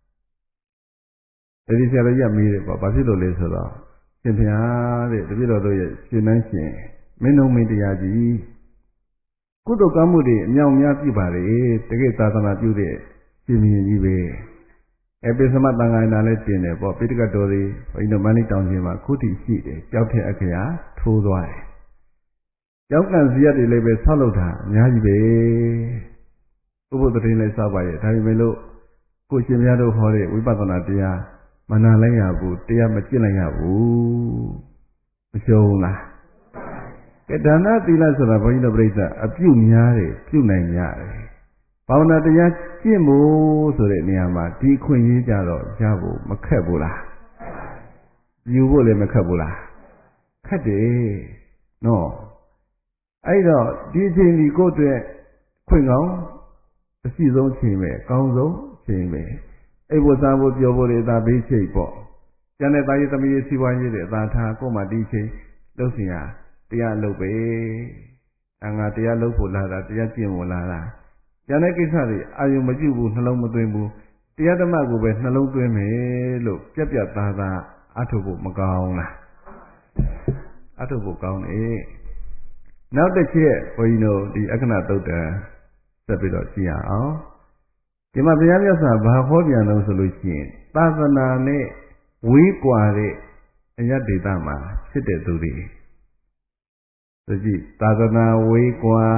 အဲဒီဆရာတော်ကြီးကမေးတယ်ပေါ့ဘာဖြစ်လို့လဲဆိုတော့ရှင်ဘုရားတဲ့တပည့်တော်တို့ရဲ့ရှင်နှန်းရှင်မင်းတို့မင်းတရားကြီးကုသိုလ်ကောင်းမှုတွေအမြောက်များပြုပါလေတကယ်သာသနာပြုတဲ့ရှင်မြင်းကြီးပဲအပိသမတန်ခါနာလည်းတင်တယ်ပေါ့ပိဋကတော်တွေဘုန်းကြီးတို့မန္တိတောင်ကြီးမှာခုထိရှိတယ်ကြောက်တဲ့အခရာထိုးသွားတယ်ကြောက်ကံစရက်တွေလည်းပဲဆောက်လုပ်တာအများကြီးပဲဥပုသ္တိလည်းစောက်ပါရဲ့ဒါပေမဲ့လို့ကိုရှင်များတို့ဟောတဲ့ဝိပဿနာတရားမနာလိုက်ရဘူးတရားမကျင့်လိုက်ရဘူးမရှုံးလားကဲဒါနသီလဆိုတာဘုန်းကြီးတို့ပြိဿအပြုများတယ်ပြုနိုင်ရတယ်ဘာဝနာတရားကျင့်ဖို့ဆိုတဲ့နေရာမှာဒီခွင့်ရေးကြတော့ရဖို့မခက်ဘူးလားယူဖို့လည်းမခက်ဘူးလားခက်တယ်နော်အဲ့တော့ဒီအချိန်ဒီကိုယ့်အတွက်ခွင့်ကောင်းအရှိဆုံးချိန်ပဲအကောင်းဆုံးချိန်ပဲအိပ်ဖို့စားဖို့ပြောဖို့တွေဒါဘေးချိတ်ပေါ့ကျန်တဲ့သားရေးသမီးရေးစီးပွားရေးတွေအသာထားကိုယ်မှဒီချိန်လုပ်စီရတရားလုပ်ပဲအငါတရားလုပ်ဖို့လာတာတရားကျင့်ဖို့လာတာကျန်တဲ့ကိစ္စတွေအာယုံမပြုဘူးနှလုံးမသွင်းဘူးတရားဓမ္မကိုပဲနှလုံးသွင်းမယ်လို့ပြက်ပြက်သားသားအထုပ်ဖို့မကောင်းလားအထုပ်ဖို့ကောင်းတယ်နောက်တစ်ချက်ဘုန်းကြီးတို့ဒီအခဏတုတ်တံဆက်ပြီးတော့ကြည့်ရအောင်ဒီမှာဘုရားမြတ်စွာဘာဟောပြန်လို့ဆိုလို့ရှိရင်သာသနာနဲ့ဝေးကွာတဲ့အယတ္ဒေသမှာဖြစ်တဲ့သူတွေဆိုကြည့်သာသနာဝေးကွာ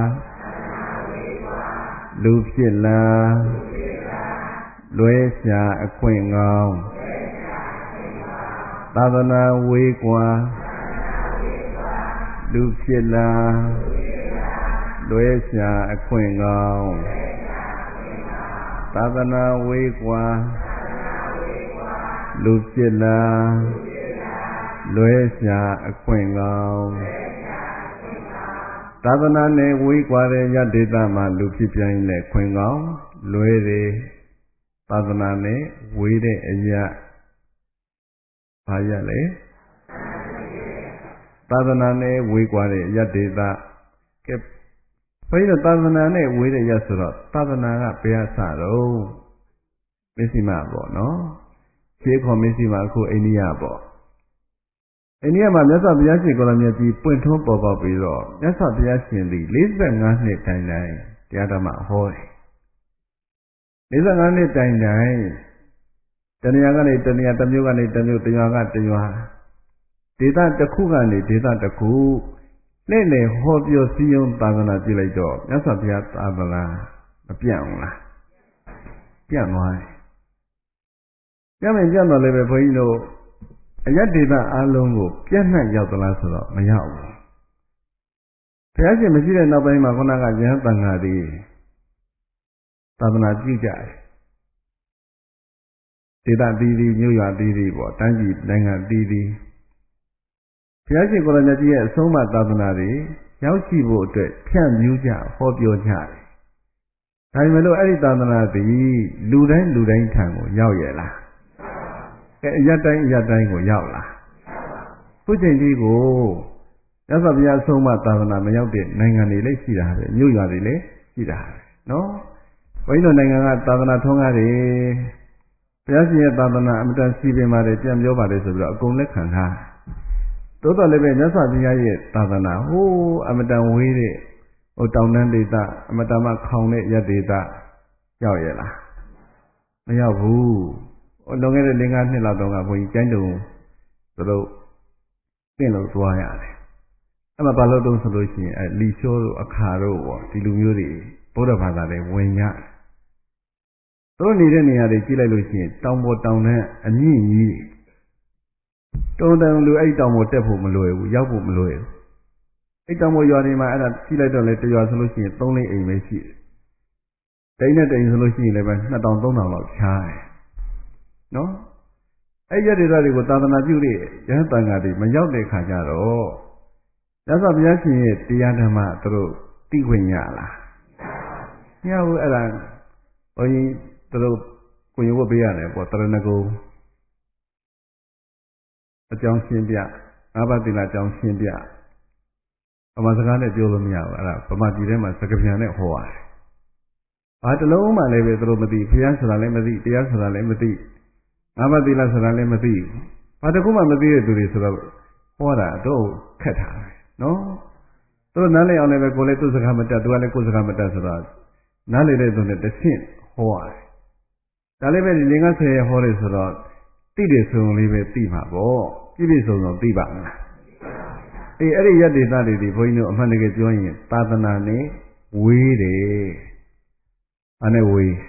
လူဖြစ်လာလွဲရှာအခွင့်ကောင်းသာသနာဝေးကွာလူဖြစ်လာလွဲရှာအခွင့်ကောင်းသာသနာဝေးကွာလူဖြစ်လာလွဲရှာအခွင့်ကောင်းသာသနာနဲ့ဝေးကွာတဲ့ယတ္တိတမှာလူဖြစ်ပြိုင်တဲ့ခွင့်ကောင်းလွဲတယ်သာသနာနဲ့ဝေးတဲ့အရာဘာရလဲသာသနာနဲ့ဝေးကွာတဲ့ယတ္တိတကဲဘုန်းကြီးတို့သာသနာနဲ့ဝေးတဲ့ရဆိုတော့သာသနာကဘယ်အစတော့မစ္စည်းမပေါ့နော်ခြေခေါ်မစ္စည်းမအခုအိန္ဒိယပေါ့အိန္ဒိယမှာမြတ်စွာဘုရားရှင်ကိုလိုမြတ်ကြီးပွင့်ထွန်းပေါ်ပေါက်ပြီးတော့မြတ်စွာဘုရားရှင်သည်၄၅နှစ်တိုင်တိုင်တရားဓမ္မဟောတယ်၄၅နှစ်တိုင်တိုင်တဏှာကနေတဏှာတစ်မျိုးကနေတစ်မျိုးတရွာကတရွာဒေသတစ်ခုကနေဒေသတစ်ခုနဲ့လေဟောပြောစည်းရုံးသာသနာပြုလိုက်တော့မြတ်စွာဘုရားသာသနာမပြတ်ဘူးလားပြတ်သွားတယ်ပြတ်မယ်ပြတ်တော့လည်းပဲဘုန်းကြီးတို့အယတ္ဒေသအလုံးကိုပြတ်နှံ့ရောက်သလားဆိုတော့မရောက်ဘူးဘုရားရှင်မရှိတဲ့နောက်ပိုင်းမှာခုနကယဟန်တန်ဃာတွေသာသနာပြုကြတယ်ဒေသတည်တည်မြို့ရွာတည်တည်ပေါ့တိုင်းပြည်နိုင်ငံတည်တည်ဘုရားရှင်ကိုရဏကြီးရဲ့အဆုံးအမသာသနာတွေရောက်ရှိဖို့အတွက်ဖြန့်မြူးကြဟောပြောကြတယ်ဒါပေမဲ့လို့အဲ့ဒီသာသနာသည်လူတိုင်းလူတိုင်းထံကိုရောက်ရဲ့လားအဲအရတိုင်းအရတိုင်းကိုရောက်လားခုချိန်ကြီးကိုရသော်ဘုရားအဆုံးအမသာသနာမရောက်တဲ့နိုင်ငံတွေလည်းရှိတာပဲမြို့ရွာတွေလည်းရှိတာပဲနော်ဘုန်းကြီးတို့နိုင်ငံကသာသနာထွန်းကားတယ်ဘုရားရှင်ရဲ့သာသနာအမတန်စီပင်ပါတယ်ပြန်ပြောပါတယ်ဆိုပြီးတော့အကုန်လက်ခံထားသို့တော်လည်းပဲမြတ်စွာဘုရားရဲ့သာသနာဟိုးအမတန်ဝေးတဲ့ဟိုတောင်တန်းဒေသအမတန်မှခေါင်တဲ့ရဒေသရောက်ရဲ့လားမရောက်ဘူးဟိုလွန်ခဲ့တဲ့၄-၅နှစ်လောက်တုန်းကဘုန်းကြီးကျိုင်းတုံသူတို့ပြင်လို့သွားရတယ်အဲ့မှာဘာလို့တုံးဆိုလို့ရှိရင်အဲလီရှိုးတို့အခါတို့ပေါ့ဒီလူမျိုးတွေဗုဒ္ဓဘာသာတွေဝင်ကြသူတို့နေတဲ့နေရာတွေကြည့်လိုက်လို့ရှိရင်တောင်ပေါ်တောင်နဲ့အမြင့်ကြီးတုံးတောင်လူအဲ့တောင်ပေါ်တက်ဖို့မလွယ်ဘူးရောက်ဖို့မလွယ်ဘူးအဲ့တောင်ပေါ်ရွာတွေမှာအဲ့ဒါကြည့်လိုက်တော့လေတရွာဆိုလို့ရှိရင်သုံးလေးအိမ်ပဲရှိတယ်တိုင်းနဲ့တိုင်းဆိုလို့ရှိရင်လည်းပဲနှစ်တောင်သုံးတောင်လောက်ဖြားတယ်နော်အဲ့ရတဲ့တွေကိုသာသနာပြုတဲ့ရဟန်းတန်ဃာတွေမရောက်တဲ့ခါကျတော့ရသော်ဘုရားရှင်ရဲ့တရားဓမ္မသူတို့သိခွင့်ရလားမရဘူးအဲ့ဒါဘုန်းကြီးသူတို့ကိုရင်ဝတ်ပေးရတယ်ပေါ့တရဏဂုံအကြောင်းရှင်းပြငါးပါးသီလအကြောင်းရှင်းပြဗမာစကားနဲ့ပြောလို့မရဘူးအဲ့ဒါဗမာပြည်ထဲမှာစကားပြန်နဲ့ဟောရတယ်ဘာတလုံးမှလည်းပဲသူတို့မသိဘုရားဆိုတာလည်းမသိတရားဆိုတာလည်းမသိငါးပါးသီလဆိုတာလည်းမသိဘူးဘာတခုမှမသိတဲ့သူတွေဆိုတော့ဟောတာတော့ခက်တာပဲနော်သူတို့နားလည်အောင်လည်းပဲကိုယ်လည်းသူ့စကားမတတ်သူကလည်းကိုယ်စကားမတတ်ဆိုတော့နားလည်တဲ့သူနဲ့တစ်ဆင့်ဟောရတယ်ဒါလည်းပဲဒီလင်္ကာဆယ်ရဟောတယ်ဆိုတော့သိတယ်ဆိုရင်လေးပဲသိမှာပေါ့ပြည့်ပြည့်စုံစုံသိပါမလားအေးအဲ့ဒီယတ္တိသတွေဒီဘုန်းကြီးတို့အမှန်တကယ်ပြောရင်သာသနာနဲ့ဝေးတယ်။အဲ့နဲ့ဝေး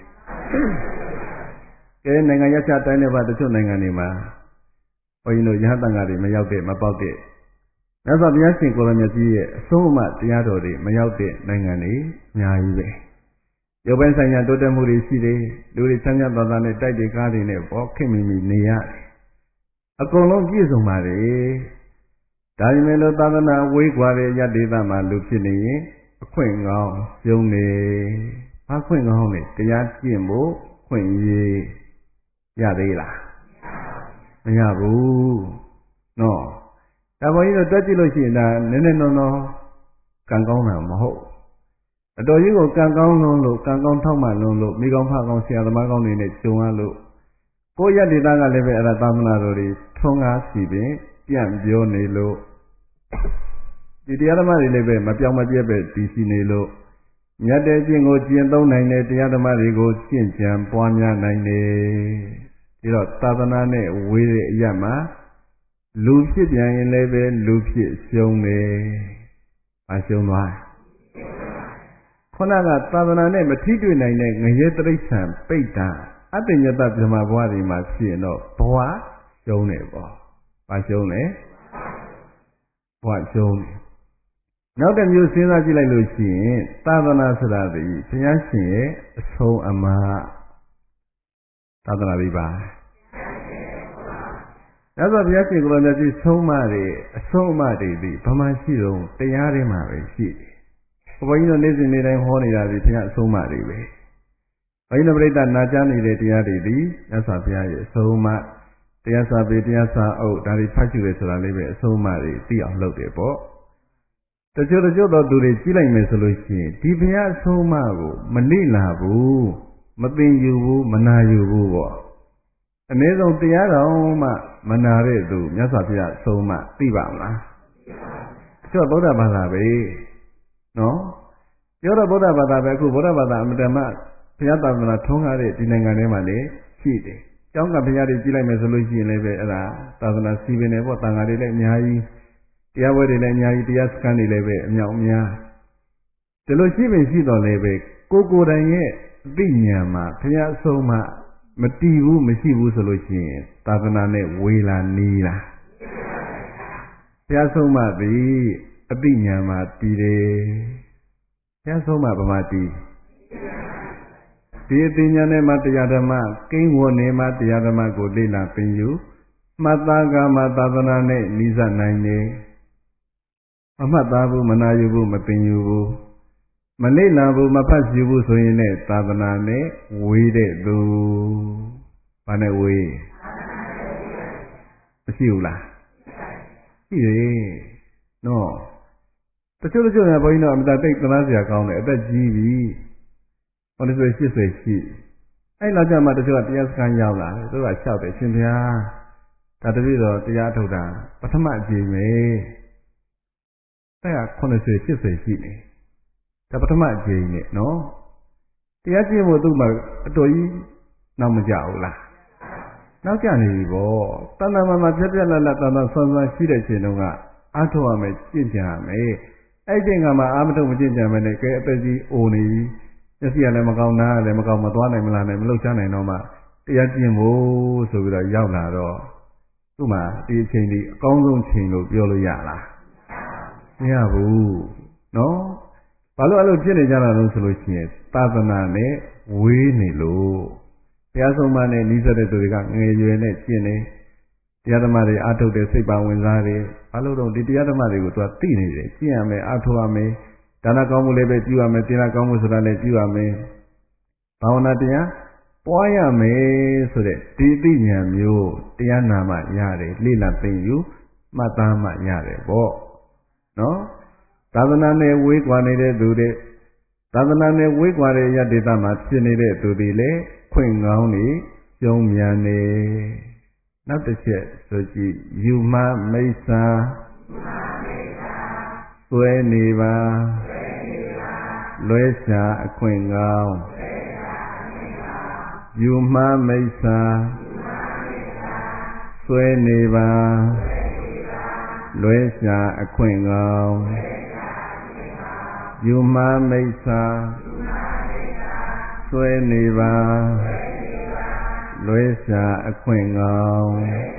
ကဲနိုင်ငံရခြားတိုင်းတွေပါတချို့နိုင်ငံတွေမှာဘုန်းကြီးတို့ရဟန်းတန်ဃာတွေမရောက်တဲ့မပေါက်တဲ့မြတ်စွာဘုရားရှင်ကိုရောင်မြတ်ကြီးရဲ့အဆုံးအမတရားတော်တွေမရောက်တဲ့နိုင်ငံတွေအများကြီးပဲ။ရုပ်ပိုင်းဆိုင်ရာတိုးတက်မှုတွေရှိတယ်လူတွေချမ်းသာသာနဲ့တိုက်တွေကားတွေနဲ့ပေါ့ခင်မီမီနေရတယ်။အကုန်လုံးပြည့်စုံပါတယ်။ဒါပေမဲ့လို့သာသနာဝေးကွာတဲ့ယတ္တိသမှာလူဖြစ်နေရင်အခွင့်ကောင်းပြုံးနေ။ဘာခွင့်ကောင်းလဲတရားကျင့်ဖို့ခွင့်ရေးရသေးလားမရဘူးနော်ဒါပေါ်ကြီးတော့တွက်ကြည့်လို့ရှိရင်ဒါနည်းနည်းနော်နော်ကံကောင်းတာမဟုတ်အတော်ကြီးကိုကံကောင်းလုံးလို့ကံကောင်းထောက်မှလုံးလို့မိကောင်းဖကောင်းဆရာသမားကောင်းတွေနဲ့ကြုံရလို့ကိုယ့်ရတ္တိသားကလည်းပဲအဲ့ဒါသာသနာတော်တွေထုံးကားစီပင်ပြန့်ပြောနေလို့ဒီတရားဓမ္မတွေလည်းပဲမပြောင်းမပြည့်ပဲတည်ရှိနေလို့မြတ်တဲ့ကျင့်ကိုကျင့်သုံးနိုင်တဲ့တရားဓမ္မတွေကိုကျင့်ကြံပွားများနိုင်တယ်ဒီတော့သာသနာနဲ့ဝေးတဲ့အရာမှာလူဖြစ်ပြန်ရင်လည်းပဲလူဖြစ်ရှုံးတယ်။ဘာရှုံးသွားခုနကသာသနာနဲ့မထိတွေ့နိုင်တဲ့ငရဲတိရစ္ဆာန်ပိဋ္ဌာအတ္တညတဗြဟ္မာဘဝတွေမှာဖြစ်ရင်တော့ဘဝရှုံးတယ်ပေါ့။ဘာရှုံးလဲဘဝရှုံးတယ်နောက်တစ်မျိုးစဉ်းစားကြည့်လိုက်လို့ရှိရင်သာသနာဆိုတာဒီဘုရားရှင်ရဲ့အဆုံးအမသာသနာပြီးပါဒါဆိုဘုရားရှင်ကိုယ်တော်မြတ်ကြီးဆုံးမတယ်အဆုံးအမတွေဒီဘာမှရှိတော့တရားထဲမှာပဲရှိတယ်ဘုရားကြီးတို့နေ့စဉ်နေ့တိုင်းဟောနေတာဒီဘုရားအဆုံးအမတွေပဲဘုရားတော်ပြိဋ္ဌာနာကြားနေတဲ့တရားတွေဒီမြတ်စွာဘုရားရဲ့အဆုံးအမတရားစာပေတရားစာအုပ်ဒါတွေဖတ်ကြည့်ရဆိုတာလေးပဲအဆုံးအမတွေသိအောင်လုပ်တယ်ပေါ့တချို့တချို့တော့သူတွေကြည့်လိုက်မယ်ဆိုလို့ရှိရင်ဒီဘုရားအဆုံးအမကိုမလေ့လာဘူးမသိယူဘူးမနာယူဘူးပေါ့အနည်းဆုံးတရားတော်မှမနာတဲ့သူမြတ်စွာဘုရားအဆုံးအမသိပါမလားတချို့ဗုဒ္ဓဘာသာပဲနော်ပြောတော့ဗုဒ္ဓဘာသာပဲအခုဗုဒ္ဓဘာသာအမတမဘုရားသာသနာထုံးကားတဲ့ဒီနိုင်ငံထဲမှာလည်းရှိတယ်ကျောင်းကဘုရားတွေကြည့်လိုက်မယ်ဆိုလို့ရှိရင်လည်းပဲအဲ့ဒါသာသနာစီပင်တယ်ပေါ့တန်ဃာတွေလည်းအများကြီးတရားဝဲတွေလည်းအများကြီးတရားစခန်းတွေလည်းပဲအမြောက်အများဒီလိုရှိပင်ရှိတော်လည်းပဲကိုကိုယ်တိုင်ရဲ့အသိဉာဏ်မှာဘုရားအဆုံးမှမတည်ဘူးမရှိဘူးဆိုလို့ရှိရင်သာသနာနဲ့ဝေလာနီးလားဘုရားဆုံးမှသည်အသိဉာဏ်မှာတည်တယ်ဘုရားဆုံးမှဗမာတည်ဒီအသိဉာဏ်နဲ့မှတရားဓမ္မကိန်းဝတ်နေမှတရားဓမ္မကိုလေ့လာပင်ယူမှတ်သားကမှသာသနာနဲ့နိစ္စနိုင်တယ်အမှတ်သားဘူးမနာယူဘူးမပင်ယူဘူးမလေ့လာဘူးမဖတ်ယူဘူးဆိုရင်လည်းသာသနာနဲ့ဝေးတဲ့သူဘာနဲ့ဝေးမရှိဘူးလားရှိတယ်နော်တချို့တချို့ကဘုန်းကြီးတို့အမတတိတ်သနာစရာကောင်းတယ်အသက်ကြီးပြီဟောဒီဆိုရှစ်ဆယ်ရှိအဲ့လောက်ကြမှာတချို့ကတရားစခန်းရောက်လာတယ်သူကလျှောက်တယ်ရှင်ဘုရားဒါတပည့်တော်တရားထုတ်တာပထမအကြိမ်ပဲအဲ့ကခုနှစ်ဆယ်ရှစ်ဆယ်ရှိနေဒါပထမအကြိမ်နဲ့နော်တရားကျင့်ဖို့သူ့မှာအတော်ကြီးနောက်မကြဘူးလားနောက်ကြနေပြီပေါ့တဏ္ဍာမမှာပြက်ပြက်လက်လက်တဏ္ဍာဆွမ်းဆွမ်းရှိတဲ့ချိန်တုန်းကအားထုတ်ရမယ်ကျင့်ကြံရမယ်အဲ့ဒီကမှအာမထုတ်မကျင့်ကြံမယ်နဲ့ကဲအသက်ကြီးအိုနေပြီမျက်စိကလည်းမကောင်းနားလည်းမကောင်းမသွားနိုင်မလားနဲ့မလှုပ်ရှားနိုင်တော့မှတရားကျင့်ဖို့ဆိုပြီးတော့ရောက်လာတော့သူ့မှာဒီအချိန်ဒီအကောင်းဆုံးချိန်လို့ပြောလို့ရလားမရဘူးနော်ဘာလို့အဲ့လိုဖြစ်နေကြတာလဲဆိုလို့ရှိရင်သာသနာနဲ့ဝေးနေလို့တရားဆုံးမနဲ့နီးစပ်တဲ့သူတွေကငယ်ရွယ်နဲ့ကျင့်နေတရားဓမ္မတွေအထုတ်တဲ့စိတ်ပါဝင်စားတယ်ဘာလို့တော့ဒီတရားဓမ္မတွေကိုသူကသိနေတယ်ကျင့်ရမယ်အထုတ်ရမယ်ဒါနကောင်းမှုလည်းပဲပြုရမယ်သီလကောင်းမှုဆိုတာလည်းပြုရမယ်ဘာဝနာတရားပွားရမယ်ဆိုတဲ့ဒီသိဉာဏ်မျိုးတရားနာမှရတယ်လေ့လာသိယူမှတ်သားမှရတယ်ပေါ့နော်သာသနာနဲ့ဝေးကွာနေတဲ့သူတွေသာသနာနဲ့ဝေးကွာတဲ့ယတ္တိတမှာဖြစ်နေတဲ့သူတွေလည်းခွင့်ကောင်းနေကျုံမြန်နေနောက်တစ်ချက်ဆိုကြည့်ယူမမိစ္ဆာသွဲနေပါလွဲရှာအခွင့်ကောင်းယူမမိစ္ဆာသွဲနေပါလွဲရှာအခွင့်ကောင်းယူမမိစ္ဆာသွဲနေပါလွဲရှာအခွင့်ကောင်း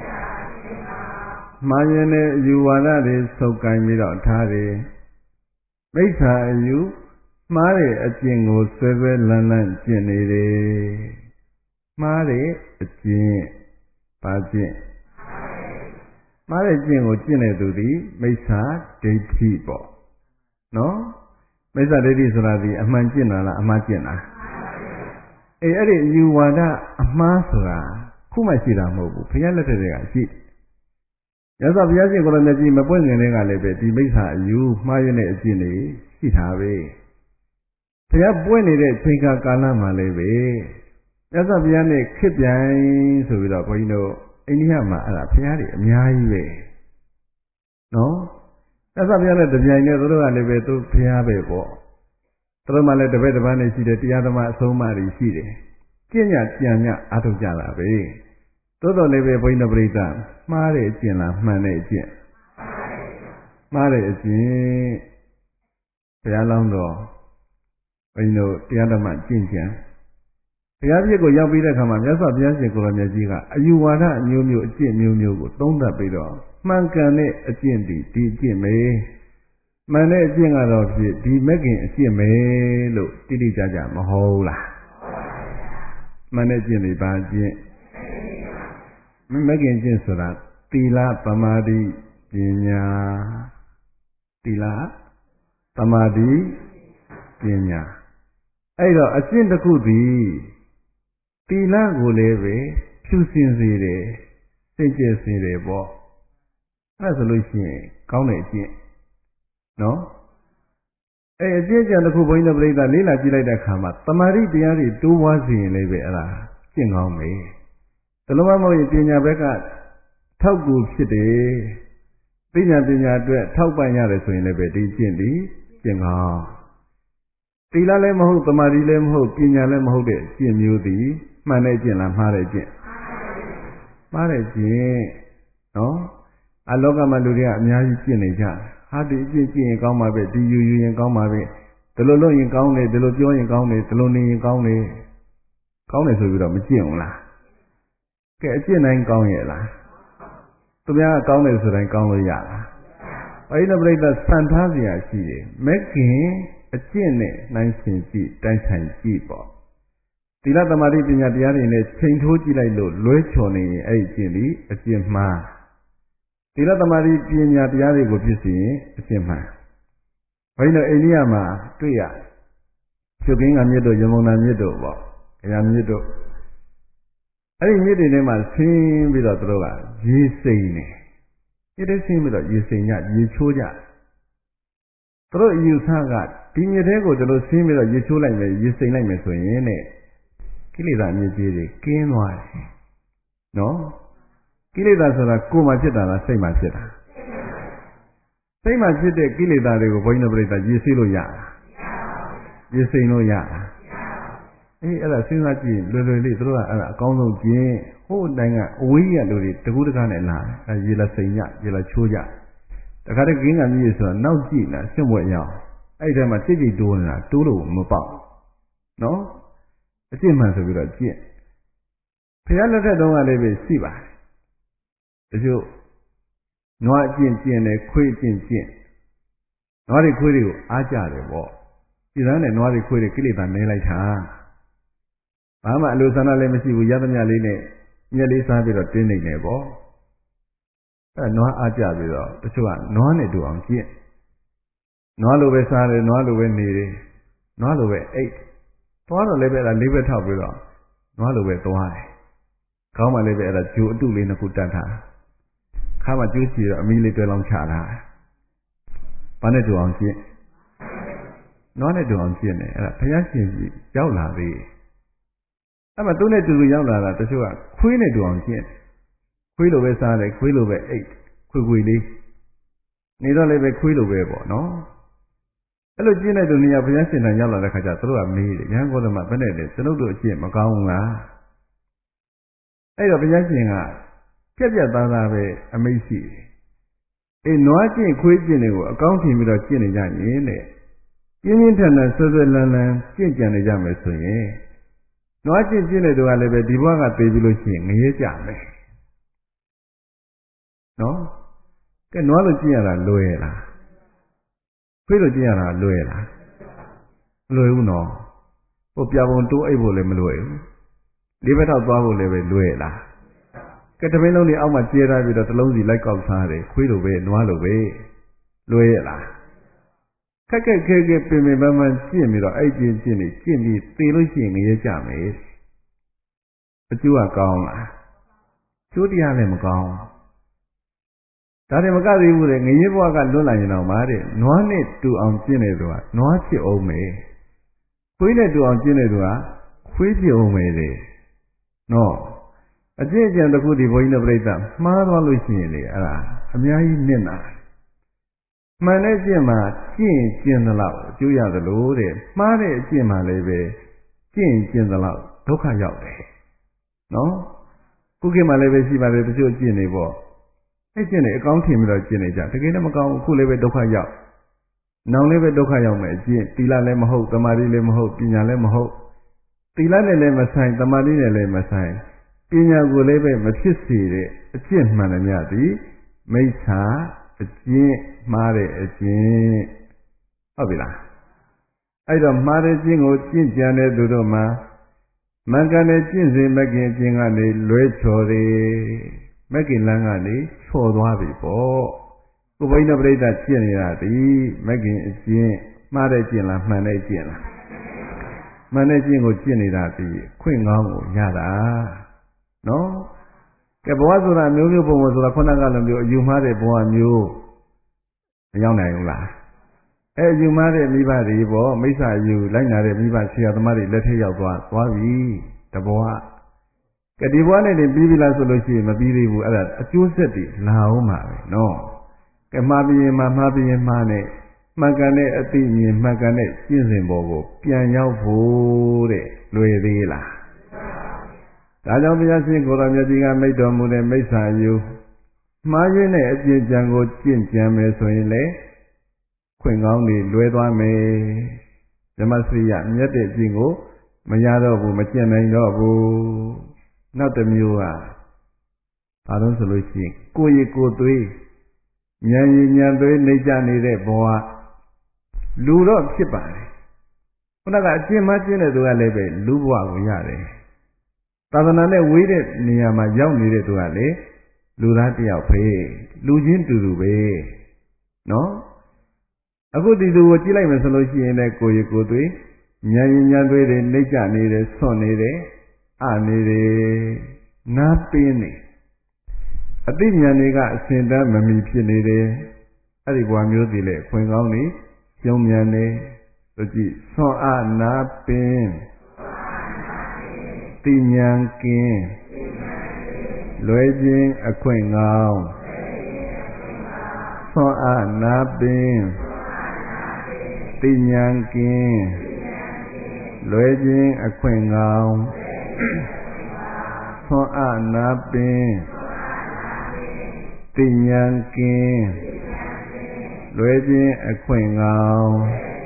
မှားရင်တဲ့အယူဝါဒတွေစုပ်ကိုင်းပြီးတော့ထားတယ်မိစ္ဆာအယူမှားတဲ့အကျင့်ကိုဆွဲဆွဲလန်းလန်းကျင့်နေတယ်မှားတဲ့အကျင့်ပါကျင့်မှားတဲ့ကျင့်ကိုကျင့်တဲ့သူသည်မိစ္ဆာဒိဋ္ဌိပေါ့နော်မိစ္ဆာဒိဋ္ဌိဆိုတာဒီအမှန်ကျင့်တာလားအမှားကျင့်တာအေးအဲ့ဒီအယူဝါဒအမှားဆိုတာခုမှရှိတာမဟုတ်ဘူးဘုရားလက်ထက်ကရှိရသော်ဘုရားရှင်ကိုယ်တော်မြတ်ကြီးမပွင့်ခင်တည်းကလည်းပဲဒီမိစ္ဆာအယူမှားရတဲ့အကျင့်တွေရှိတာပဲဘုရားပွင့်နေတဲ့ချိန်ကာလမှာလည်းပဲရသော်ဘုရားနဲ့ခစ်ပြိုင်ဆိုပြီးတော့ဘုန်းကြီးတို့အိန္ဒိယမှာအဲ့ဒါဘုရားတွေအများကြီးပဲနော်ရသော်ဘုရားနဲ့တပြိုင်နဲ့သူတို့ကလည်းပဲသူဘုရားပဲပေါ့သူတို့မှလည်းတပည့်တစ်ပါးနဲ့ရှိတယ်တရားဓမ္မအဆုံးအမတွေရှိတယ်ကျင့်ညကြံညအားထုတ်ကြတာပဲသို့တော်လည်းပဲဘုန်းကြီးတို့ပြိဿမှားတဲ့အကျင့်လားမှန်တဲ့အကျင့်မှားတဲ့အကျင့်ဘုရားလောင်းတော်ဘုန်းကြီးတို့တရားဓမ္မကျင့်ကြံဘုရားပြည့်ကိုရောက်ပြီးတဲ့အခါမှာမြတ်စွာဘုရားရှင်ကိုယ်တော်မြတ်ကြီးကအယူဝါဒအမျိုးမျိုးအကျင့်မျိုးမျိုးကိုသုံးသပ်ပြီးတော့မှန်ကန်တဲ့အကျင့်ဒီဒီအကျင့်ပဲမှန်တဲ့အကျင့်ကတော့ဖြစ်ဒီမဂ်ခင်အကျင့်ပဲလို့တိတိကျကျမဟုတ်လားမှန်တဲ့အကျင့်တွေပါအကျင့်မဂ်ခင်ကျင့်ဆိုတာသီလပမာဒိပညာသီလပမာဒိပညာအဲ့တော့အကျင့်တစ်ခုသည်သီလကိုလည်းပဲဖြူစင်စေတယ်စိတ်ကျစေတယ်ပေါ့အဲ့ဒါဆိုလို့ရှိရင်ကောင်းတဲ့အကျင့်နော်အဲ့အကျင့်ကြံတစ်ခုဘုန်းကြီးတို့ပြိဿလေးလာကြည့်လိုက်တဲ့အခါမှာတမာတိတရားတွေတိုးပွားစေရင်လည်းပဲအဲ့ဒါကျင့်ကောင်းပဲတလုံးမမဟုတ်ရင်ပညာဘက်ကထောက်ကူဖြစ်တယ်ပညာပညာအတွက်ထောက်ပံ့ရတယ်ဆိုရင်လည်းပဲဒီကျင့်ဒီကျင့်ကောင်းသီလလည်းမဟုတ်တမာတိလည်းမဟုတ်ပညာလည်းမဟုတ်တဲ့ကျင့်မျိုးသည်မှန်တဲ့ကျင့်လားမှားတဲ့ကျင့်မှားတဲ့ကျင့်နော်အလောကမှာလူတွေကအများကြီးကျင့်နေကြဟာဒီအကျင့်ကျင့်ရင်ကောင်းပါပဲဒီယူယူရင်ကောင်းပါပဲဒီလိုလုပ်ရင်ကောင်းတယ်ဒီလိုပြောရင်ကောင်းတယ်ဒီလိုနေရင်ကောင်းတယ်ကောင်းတယ်ဆိုပြီးတော့မကျင့်ဘူးလားကဲအကျင့်တိုင်းကောင်းရဲ့လားသူများကကောင်းတယ်ဆိုတိုင်းကောင်းလို့ရလားဘိဓိပရိသတ်စံထားစရာရှိတယ်မက်ခင်အကျင့်နဲ့နှိုင်းရှင်ကြည့်တိုင်းဆိုင်ကြည့်ပေါ့သီလသမာဓိပညာတရားတွေနဲ့ချိန်ထိုးကြည့်လိုက်လို့လွဲချော်နေရင်အဲ့ဒီကျင့်ဒီအကျင့်မှားသီလသမာဓိပညာတရားတွေကိုဖြစ်စီရင်အကျင့်မှားဘိဓိအိန္ဒိယမှာတွေ့ရဖြုတ်ကင်းကမြစ်တို့ရမုံနာမြစ်တို့ပေါ့အရာမြစ်တို့အဲ့ဒီမြစ်တွေထဲမှာဆင်းပြီးတော့သူတို့ကရေစိမ်နေမြစ်တွေဆင်းပြီးတော့ရေစိမ်ညရေချိုးကြသူတို့အယူဆကဒီမြစ်ထဲကိုဒီလိုဆင်းပြီးတော့ရေချိုးလိုက်မယ်ရေစိမ်လိုက်မယ်ဆိုရင်တဲ့ကိလေသာမြစ်ကြီးတွေကင်းသွားတယ်နော်ကိလေသာဆိုတာကိုယ်မှာဖြစ်တာလားစိတ်မှာဖြစ်တာစိတ်မှာဖြစ်တဲ့ကိလေသာတွေကိုဘုန်းကြီးတို့ပြိဿရေစိမ်လို့ရတာရေစိမ်လို့ရတာအေးအဲ့ဒါစဉ်းစားကြည့်လွယ်လွယ်လေးသူတို့ကအဲ့ဒါအကောင်းဆုံးကျင့်ဟိုတိုင်းကအဝေးရလူတွေတကူးတကားနဲ့လာတယ်အဲရေလာစိမ်ညရေလာချိုးကြတခါတည်းကင်းကမြည်ဆိုတာနောက်ကြည့်လားစစ်ဘွက်ရအောင်အဲ့ဒီထဲမှာကြိတ်ကြိတ်တိုးနေတာတိုးလို့မပေါက်နော်အကျင့်မှန်ဆိုပြီးတော့ကျင့်ဘုရားလက်ထက်တုန်းကလည်းပဲရှိပါတယ်တချို့နွားအကျင့်ကျင့်တယ်ခွေးအကျင့်ကျင့်နွားတွေခွေးတွေကိုအားကြတယ်ပေါ့ဒီသားနဲ့နွားတွေခွေးတွေကိလေသာနဲလိုက်တာဘာမှအလိုဆန္ဒလည်းမရှိဘူးရသမျှလေးနဲ့ညက်လေးစားပြီးတော့တင်းနေနေပေါ့အဲနွားအားကြပြီးတော့တချို့ကနွားနဲ့တူအောင်ကျင့်နွားလိုပဲစားတယ်နွားလိုပဲနေတယ်နွားလိုပဲအိတ်သွားတော့လည်းပဲအဲ့ဒါလေးဘက်ထောက်ပြီးတော့နွားလိုပဲသွားတယ်ခေါင်းမှလည်းပဲအဲ့ဒါဂျိုအတုလေးနှစ်ခုတတ်ထားခါမှကျိုးချီတော့အမီးလေးတွဲလောင်းချလာဘာနဲ့တူအောင်ကျင့်နွားနဲ့တူအောင်ကျင့်တယ်အဲ့ဒါဘုရားရှင်ကြီးရောက်လာသေးအဲ့မှာသူနဲ့တူတူရောက်လာတာတချို့ကခွေးနဲ့တူအောင်ကျင့်ခွေးလိုပဲစားတယ်ခွေးလိုပဲအိတ်ခွေခွေလေးနေတော့လည်းပဲခွေးလိုပဲပေါ့နော်အဲ့လိုကျင့်တဲ့သူနေရာဘုရားရှင်တန်ရောက်လာတဲ့ခါကျသူတို့ကမေးတယ်ရဟန်းဂေါတမဘယ်နဲ့လဲကျွန်ုပ်တို့အကျင့်မကောင်းဘူးလားအဲ့တော့ဘုရားရှင်ကပြက်ပြက်သားသားပဲအမိန့်ရှိတယ်အေးနွားကျင့်ခွေးကျင့်တွေကိုအကောင်းထင်ပြီးတော့ကျင့်နေကြရင်တဲ့ပြင်းပြင်းထန်ထန်ဆွဆွလန်းလန်းကျင့်ကြံနေကြမယ်ဆိုရင်နွားကျင့်ကျင့်တဲ့သူကလည်းပဲဒီဘဝကသိပြီးလို့ရှိရင်ငရဲကြမယ်နော်ကဲနွားလို့ကျင့်ရတာလွယ်လားခွေးလို့ကျင့်ရတာလွယ်လားမလွယ်ဘူးနော်ဟိုပြပုံတိုးအိပ်ဖို့လည်းမလွယ်ဘူးလေးဘက်ထောက်သွားဖို့လည်းပဲလွယ်လားကဲတမင်းလုံးတွေအောက်မှာကျဲထားပြီးတော့တလုံးစီလိုက်ကောက်စားတယ်ခွေးလိုပဲနွားလိုပဲလွယ်ရလားခက်ခက်ခဲခဲပင်ပင်ပန်းပန်းကျင့်ပြီးတော့အဲ့ကျင့်ကျင့်နေကျင့်ပြီးသေလို့ရှိရင်ငရဲကြမယ်အကျိုးကကောင်းလားကျိုးတရားလည်းမကောင်းဒါတွေမကသေးဘူးလေငရဲဘဝကလွတ်လာရင်တော့မာတဲ့နွားနဲ့တူအောင်ကျင့်နေသူကနွားဖြစ်အောင်မယ်ခွေးနဲ့တူအောင်ကျင့်နေသူကခွေးဖြစ်အောင်မယ်လေနော်အကျင့်ကြံတစ်ခုဒီဘုန်းကြီးတို့ပြိဿမှားသွားလို့ရှိရင်လေအဲ့ဒါအများကြီးနစ်နာမှန်တဲ့ကျင့်မှာကျင့်ကျင့်သလောက်အကျိုးရသလိုတဲ့မှားတဲ့အကျင့်မှာလည်းပဲကျင့်ကျင့်သလောက်ဒုက္ခရောက်တယ်နော်ခုခေတ်မှာလည်းပဲရှိပါတယ်တချို့ကျင့်နေပေါ့အဲ့ကျင့်နေအကောင်းထင်ပြီးတော့ကျင့်နေကြတကယ်တော့မကောင်းဘူးခုလည်းပဲဒုက္ခရောက်နောင်လည်းပဲဒုက္ခရောက်မယ်အကျင့်သီလလည်းမဟုတ်သမာဓိလည်းမဟုတ်ပညာလည်းမဟုတ်သီလနဲ့လည်းမဆိုင်သမာဓိနဲ့လည်းမဆိုင်ပညာကိုလည်းပဲမဖြစ်စေတဲ့အကျင့်မှန်တယ်များသည်မိစ္ဆာအကျင့်မှားတဲ့အကျင့်ဟုတ်ပြီလားအဲ့တော့မှားတဲ့ကျင့်ကိုကျင့်ကြံတဲ့သူတို့မှာမင်္ဂန်တဲ့ကျင့်စဉ်မကင်ကျင့်ကနေလွဲချော်တယ်မကင်လန်းကနေချော်သွားပြီပေါ့ကိုဘိန်းတော်ပြိဿကျင့်နေတာဒီမကင်အကျင့်မှားတဲ့ကျင့်လားမှန်တဲ့ကျင့်လားမှန်တဲ့ကျင့်ကိုကျင့်နေတာဒီခွင့်ကောင်းကိုရတာနော်ကဲဘဝဆိုတာမျိုးမျိုးပုံပုံဆိုတာခုနကလိုမျိုးအယူမှားတဲ့ဘဝမျိုးမရောက်နိုင်ဘူးလားအဲအယူမှားတဲ့မိဘတွေပေါ့မိစ္ဆာယူလိုက်နာတဲ့မိဘဆရာသမားတွေလက်ထက်ရောက်သွားသွားပြီတဘဝကဲဒီဘဝနဲ့တင်ပြီးပြီလားဆိုလို့ရှိရင်မပြီးသေးဘူးအဲ့ဒါအကျိုးဆက်တွေလာအောင်ပါပဲနော်ကဲမှားပြီးရင်မှားမှားပြီးရင်မှားနဲ့မှန်ကန်တဲ့အသိဉာဏ်မှန်ကန်တဲ့ကျင့်စဉ်ပေါ်ကိုပြန်ရောက်ဖို့တဲ့လွယ်သေးလားဒါကြောင့်ဘုရားရှင်ကိုယ်တော်မြတ်ကြီးကမိတ်တော်မူတဲ့မိစ္ဆာယူမှားရင်းတဲ့အကျင့်ကြံကိုကျင့်ကြံမယ်ဆိုရင်လေခွင့်ကောင်းတွေလွဲသွားမယ်ဓမ္မစရိယမြတ်တဲ့ကျင့်ကိုမရတော့ဘူးမကျင့်နိုင်တော့ဘူးနောက်တစ်မျိုးကဘာလို့ဆိုလို့ရှိရင်ကိုယ်ရည်ကိုယ်သွေးဉာဏ်ရည်ဉာဏ်သွေးနှိမ့်ချနေတဲ့ဘဝလူတော့ဖြစ်ပါတယ်ခုနကအကျင့်မှကျင့်တဲ့သူကလည်းပဲလူဘဝကိုရတယ်သာသနာနဲ့ဝေးတဲ့နေရာမှာရောက်နေတဲ့သူကလေလူသားတယောက်ပဲလူချင်းတူတူပဲနော်အခုဒီသူကိုကြည့်လိုက်မယ်ဆိုလို့ရှိရင်လည်းကိုယ်ရည်ကိုယ်သွေးဉာဏ်ရည်ဉာဏ်သွေးတွေနှိမ့်ချနေတယ်ဆွန့်နေတယ်အနေတယ်နားပင်းနေအသိဉာဏ်တွေကအစင်တန်းမမီဖြစ်နေတယ်အဲ့ဒီဘဝမျိုးစီလေခွင်ကောင်းနေကျုံမြန်နေသူကြည့်ဆွန့်အားနားပင်းသိဉာဏ်ကင်းလွယ်ခြင်းအခွင့်ကောင်းဆွန့်အားနားပင်းသိဉာဏ်ကင်းလွယ်ခြင်းအခွင့်ကောင်းဆွန့်အားနားပင်းသိဉာဏ်ကင်းလွယ်ခြင်းအခွင့်ကောင်း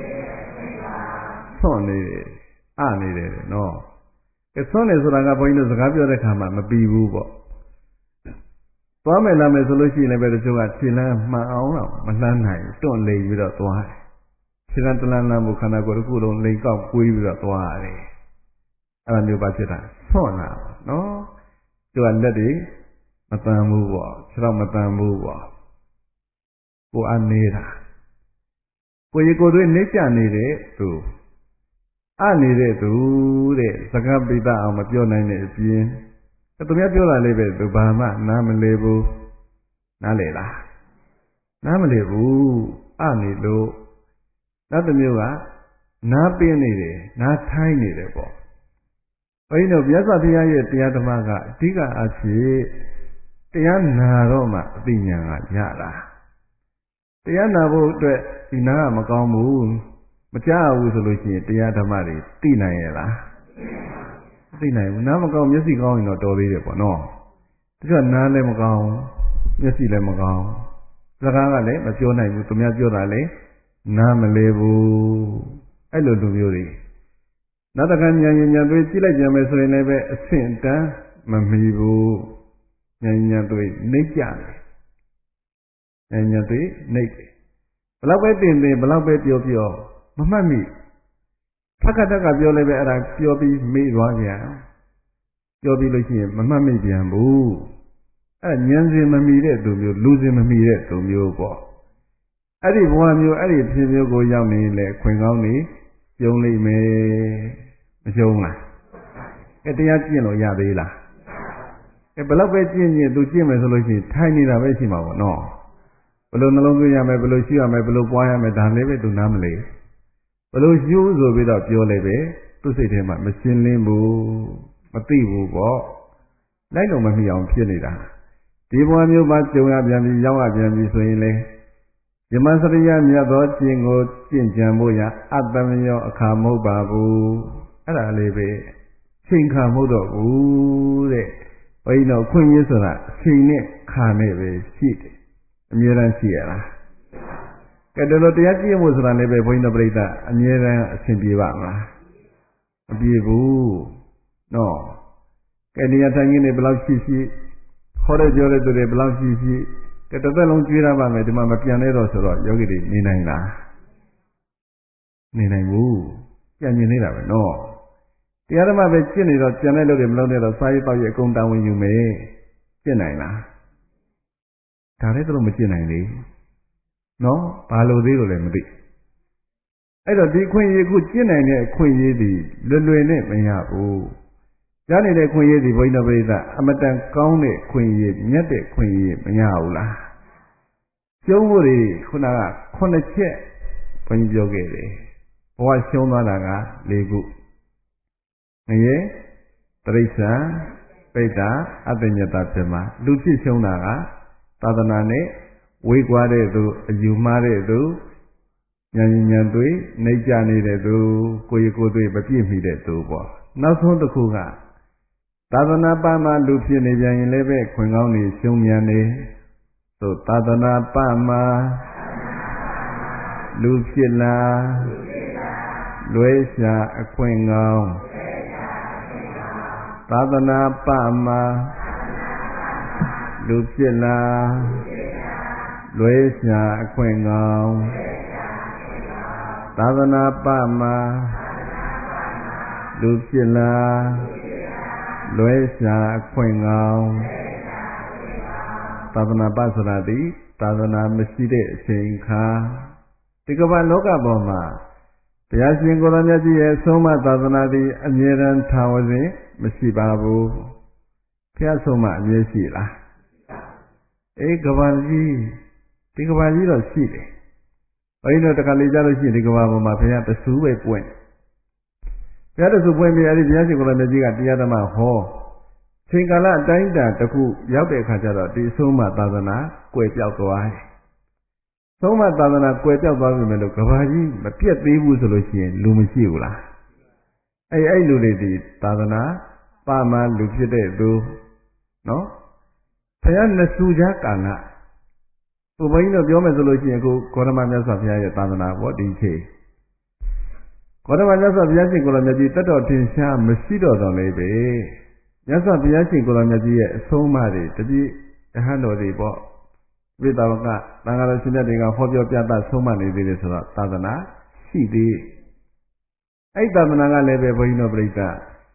ဆွန့်နေတယ်အနေတယ်နော်အဲဆွန့်နေဆိုတာကဘုန်းကြီးတို့စကားပြောတဲ့ခါမှာမပြီးဘူးပေါ့သွားမယ်လာမယ်ဆိုလို့ရှိရင်လည်းပဲတချို့ကခြေလမ်းမှန်အောင်တော့မလှမ်းနိုင်တွန့်လိမ်ပြီးတော့သွားတယ်ခြေလမ်းတလန်းလန်းကိုခန္ဓာကိုယ်တစ်ခုလုံးလိမ်ကောက်ကွေးပြီးတော့သွားရတယ်အဲ့ဒါမျိုးပါဖြစ်တာဆွန့်လာနော်သူကလက်တွေမတန်ဘူးပေါ့ခြေတော့မတန်ဘူးပေါ့ကိုအားနေတာကိုရီကိုတွေနေကြနေတဲ့သူအနေတဲ့သူတဲ့စကားပိတအောင်မပြောနိုင်တဲ့အပြင်သူများပြောတာလေးပဲသူဘာမှနားမလည်ဘူးနားလေလားနားမလည်ဘူးအနေလို့နောက်တစ်မျိုးကနားပင်းနေတယ်နားထိုင်းနေတယ်ပေါ့ဘုန်းကြီးတို့မြတ်စွာဘုရားရဲ့တရားဓမ္မကအဓိကအဖြစ်တရားနာတော့မှအသိဉာဏ်ကရတာတရားနာဖို့အတွက်ဒီနားကမကောင်းဘူးမကြားဘူးဆိုလို့ရှိရင်တရားဓမ္မတွေသိနိုင်ရဲ့လားသိနိုင်ဘူးနားမကောင်းမျက်စိကောင်းရင်တော့တော်သေးတယ်ပေါ့နော်တချို့နားလည်းမကောင်းမျက်စိလည်းမကောင်းစကားကလည်းမပြောနိုင်ဘူးသူများပြောတာလည်းနားမလဲဘူးအဲ့လိုလူမျိုးတွေနောက်တစ်ခါညာညာညာသွေးကြည့်လိုက်ကြမယ်ဆိုရင်လည်းပဲအဆင့်တန်းမမီဘူးညာညာသွေးနှိမ့်ကြတယ်ညာညာသွေးနှိမ့်တယ်ဘလောက်ပဲတင်တင်ဘလောက်ပဲပြောပြောမမှတ်မိဖက်ကတက်ကပြောလည်းပဲအဲ့ဒါပြောပြီးမေ့သွားပြန်ပြောပြီးလို့ရှိရင်မမှတ်မိပြန်ဘူးအဲ့ဉာဏ်စဉ်မမီတဲ့သူမျိုးလူစဉ်မမီတဲ့သူမျိုးပေါ့အဲ့ဒီဘဝမျိုးအဲ့ဒီဖြစ်မျိုးကိုရောက်နေလေခွင်ကောင်းနေကျုံလိမ့်မယ်မကျုံလားအဲ့တရားကျင့်လို့ရသေးလားအဲ့ဘလောက်ပဲကျင့်ကျင့်သူကျင့်မယ်ဆိုလို့ရှိရင်ထိုင်နေတာပဲရှိမှာပေါ့နော်ဘယ်လိုနှလုံးသွင်းရမယ်ဘယ်လိုရှိရမယ်ဘယ်လိုပွားရမယ်ဒါလည်းပဲသူနားမလဲဘယ်လိုရှုဆိုပြီးတော့ပြောလိုက်ပဲသူ့စိတ်ထဲမှာမရှင်းလင်းဘူးမသိဘူးပေါ့လိုက်လို့မမိအောင်ဖြစ်နေတာဒီဘဝမျိုးမှာကြုံရပြန်ပြီးရောက်ရပြန်ပြီးဆိုရင်လေယမစရိယမြတ်သောကျင့်ကိုကျင့်ကြံဖို့ရအတ္တမယောအခါမဟုတ်ပါဘူးအဲ့ဒါလေးပဲချိန်ခါမဟုတ်တော့ဘူးတဲ့ဘိန်းတော်ခွင့်ရဆိုတာအချိန်နဲ့ခါနဲ့ပဲရှိတယ်အမြဲတမ်းရှိရလားကဲတော်တော်တရားကျင့်ဖို့ဆိုတာလည်းပဲဘိန်းတော်ပြိဿအမြဲတမ်းအဆင်ပြေပါမလားမပြေဘူးနော်ကဲတရားထိုင်ခြင်းတွေဘယ်လောက်ရှိရှိဟောတဲ့ပြောတဲ့သူတွေဘယ်လောက်ရှိရှိကဲတစ်သက်လုံးကြွေးရပါမယ်ဒီမှာမပြန်လဲတော့ဆိုတော့ယောဂီတွေနေနိုင်လားနေနိုင်ဘူးပြန်မြင်နေတာပဲနော်တရားဓမ္မပဲကျင့်နေတော့ပြန်တဲ့လို့တွေမလုပ်နဲ့တော့စာရေးပေါက်ရဲ့အကုန်တာဝန်ယူမယ်ကျင့်နိုင်လားဒါလည်းတော့မကျင့်နိုင်လေနော်ဘာလို့သေးလို့လည်းမသိအဲ့တော့ဒီခွင့်ရခုကျင့်နိုင်တဲ့ခွင့်ရသည်လွယ်လွယ်နဲ့မရဘူးရနေတဲ့ခွင့်ရသည်ဘုန်းကြီးတော်ပရိသတ်အမတန်ကောင်းတဲ့ခွင့်ရမြတ်တဲ့ခွင့်ရမရဘူးလားကျုံးဖို့တွေခုနကခုနှစ်ချက်ဘုန်းကြီးပြောခဲ့တယ်ဘဝရှုံးသွားတာက၄ခုငရေတရိစ္ဆာန်ပိဋ္ဌာအတ္တညတပြမလူဖြစ်ရှုံးတာကသာသနာနဲ့ဝေးကွာတဲ့သူအယူမှားတဲ့သူဉာဏ်ဉာဏ်သွေးနှိမ့်ကြနေတဲ့သူကိုယ်ရကိုယ်သွေးမပြည့်မီတဲ့သူပေါ့နောက်ဆုံးတစ်ခုကသာသနာ့ပမှာလူဖြစ်နေပြန်ရင်လည်းပဲခွင်ကောင်းနေရှုံးမြန်နေသို့သာသနာ့ပမှာလူဖြစ်လာလွဲရှာအခွင့်ကောင်းသာသနာ့ပမှာလူဖြစ်လာလွဲရှာအခွင့်ကောင်းသာသနာ့ပမှာလူဖြစ်လာလွဲရှာအခွင့်ကောင်းသာသနာ့ပဆိုတာဒီသာသနာမရှိတဲ့အချိန်ခါဒီကမ္ဘာလောကပေါ်မှာဘုရားရှင်ကိုယ်တော်မြတ်ကြီးရဲ့အဆုံးအမသာသနာသည်အမြဲတမ်းထာဝစဉ်မရှိပါဘူးဘုရားဆုံးမအမြဲရှိလားအေးကမ္ဘာကြီးဒီကမ္ဘာကြီးတော့ရှိတယ်ဘယ်လိုတခါလေကြလို့ရှိရင်ဒီကမ္ဘာပေါ်မှာဘုရားတဆူပဲပွင့်ဘုရားတဆူပွင့်ပြီးအဲ့ဒီဘုရားရှင်ကိုယ်တော်မြတ်ကြီးကတရားဓမ္မဟောချိန်ကာလအတိုင်းအတာတစ်ခုရောက်တဲ့အခါကျတော့ဒီအဆုံးအမသာသနာကွယ်ပြောက်သွားတယ်ဆုံးမသာသနာကွယ်ပြောက်သွားပြီမဲ့လို့ကဘာကြီးမပြတ်သေးဘူးဆိုလို့ရှိရင်လူမရှိဘူးလားအဲ့အဲ့လူတွေဒီသာသနာပါမလူဖြစ်တဲ့သူနော်ဘုရားနဆူကြကာလဘုဘင်းတို့ပြောမယ်ဆိုလို့ရှိရင်အခုဂေါတမမြတ်စွာဘုရားရဲ့သာသနာပေါ့ဒီချိန်ဂေါတမမြတ်စွာဘုရားရှင်ကိုယ်တော်မြတ်ကြီးတတ်တော်ထင်ရှားမရှိတော့တော်လေးပဲမြတ်စွာဘုရားရှင်ကိုယ်တော်မြတ်ကြီးရဲ့အဆုံးအမတွေတတိအဟံတော်တွေပေါ့ဝိသဝကသံဃာတော်ရှင်မြတ်တွေကဟောပြောပြသဆုံးမနေသေးတယ်ဆိုတော့သာသနာရှိသေးအဲ့သာသနာကလည်းပဲဘုန်းကြီးတို့ပြိဿ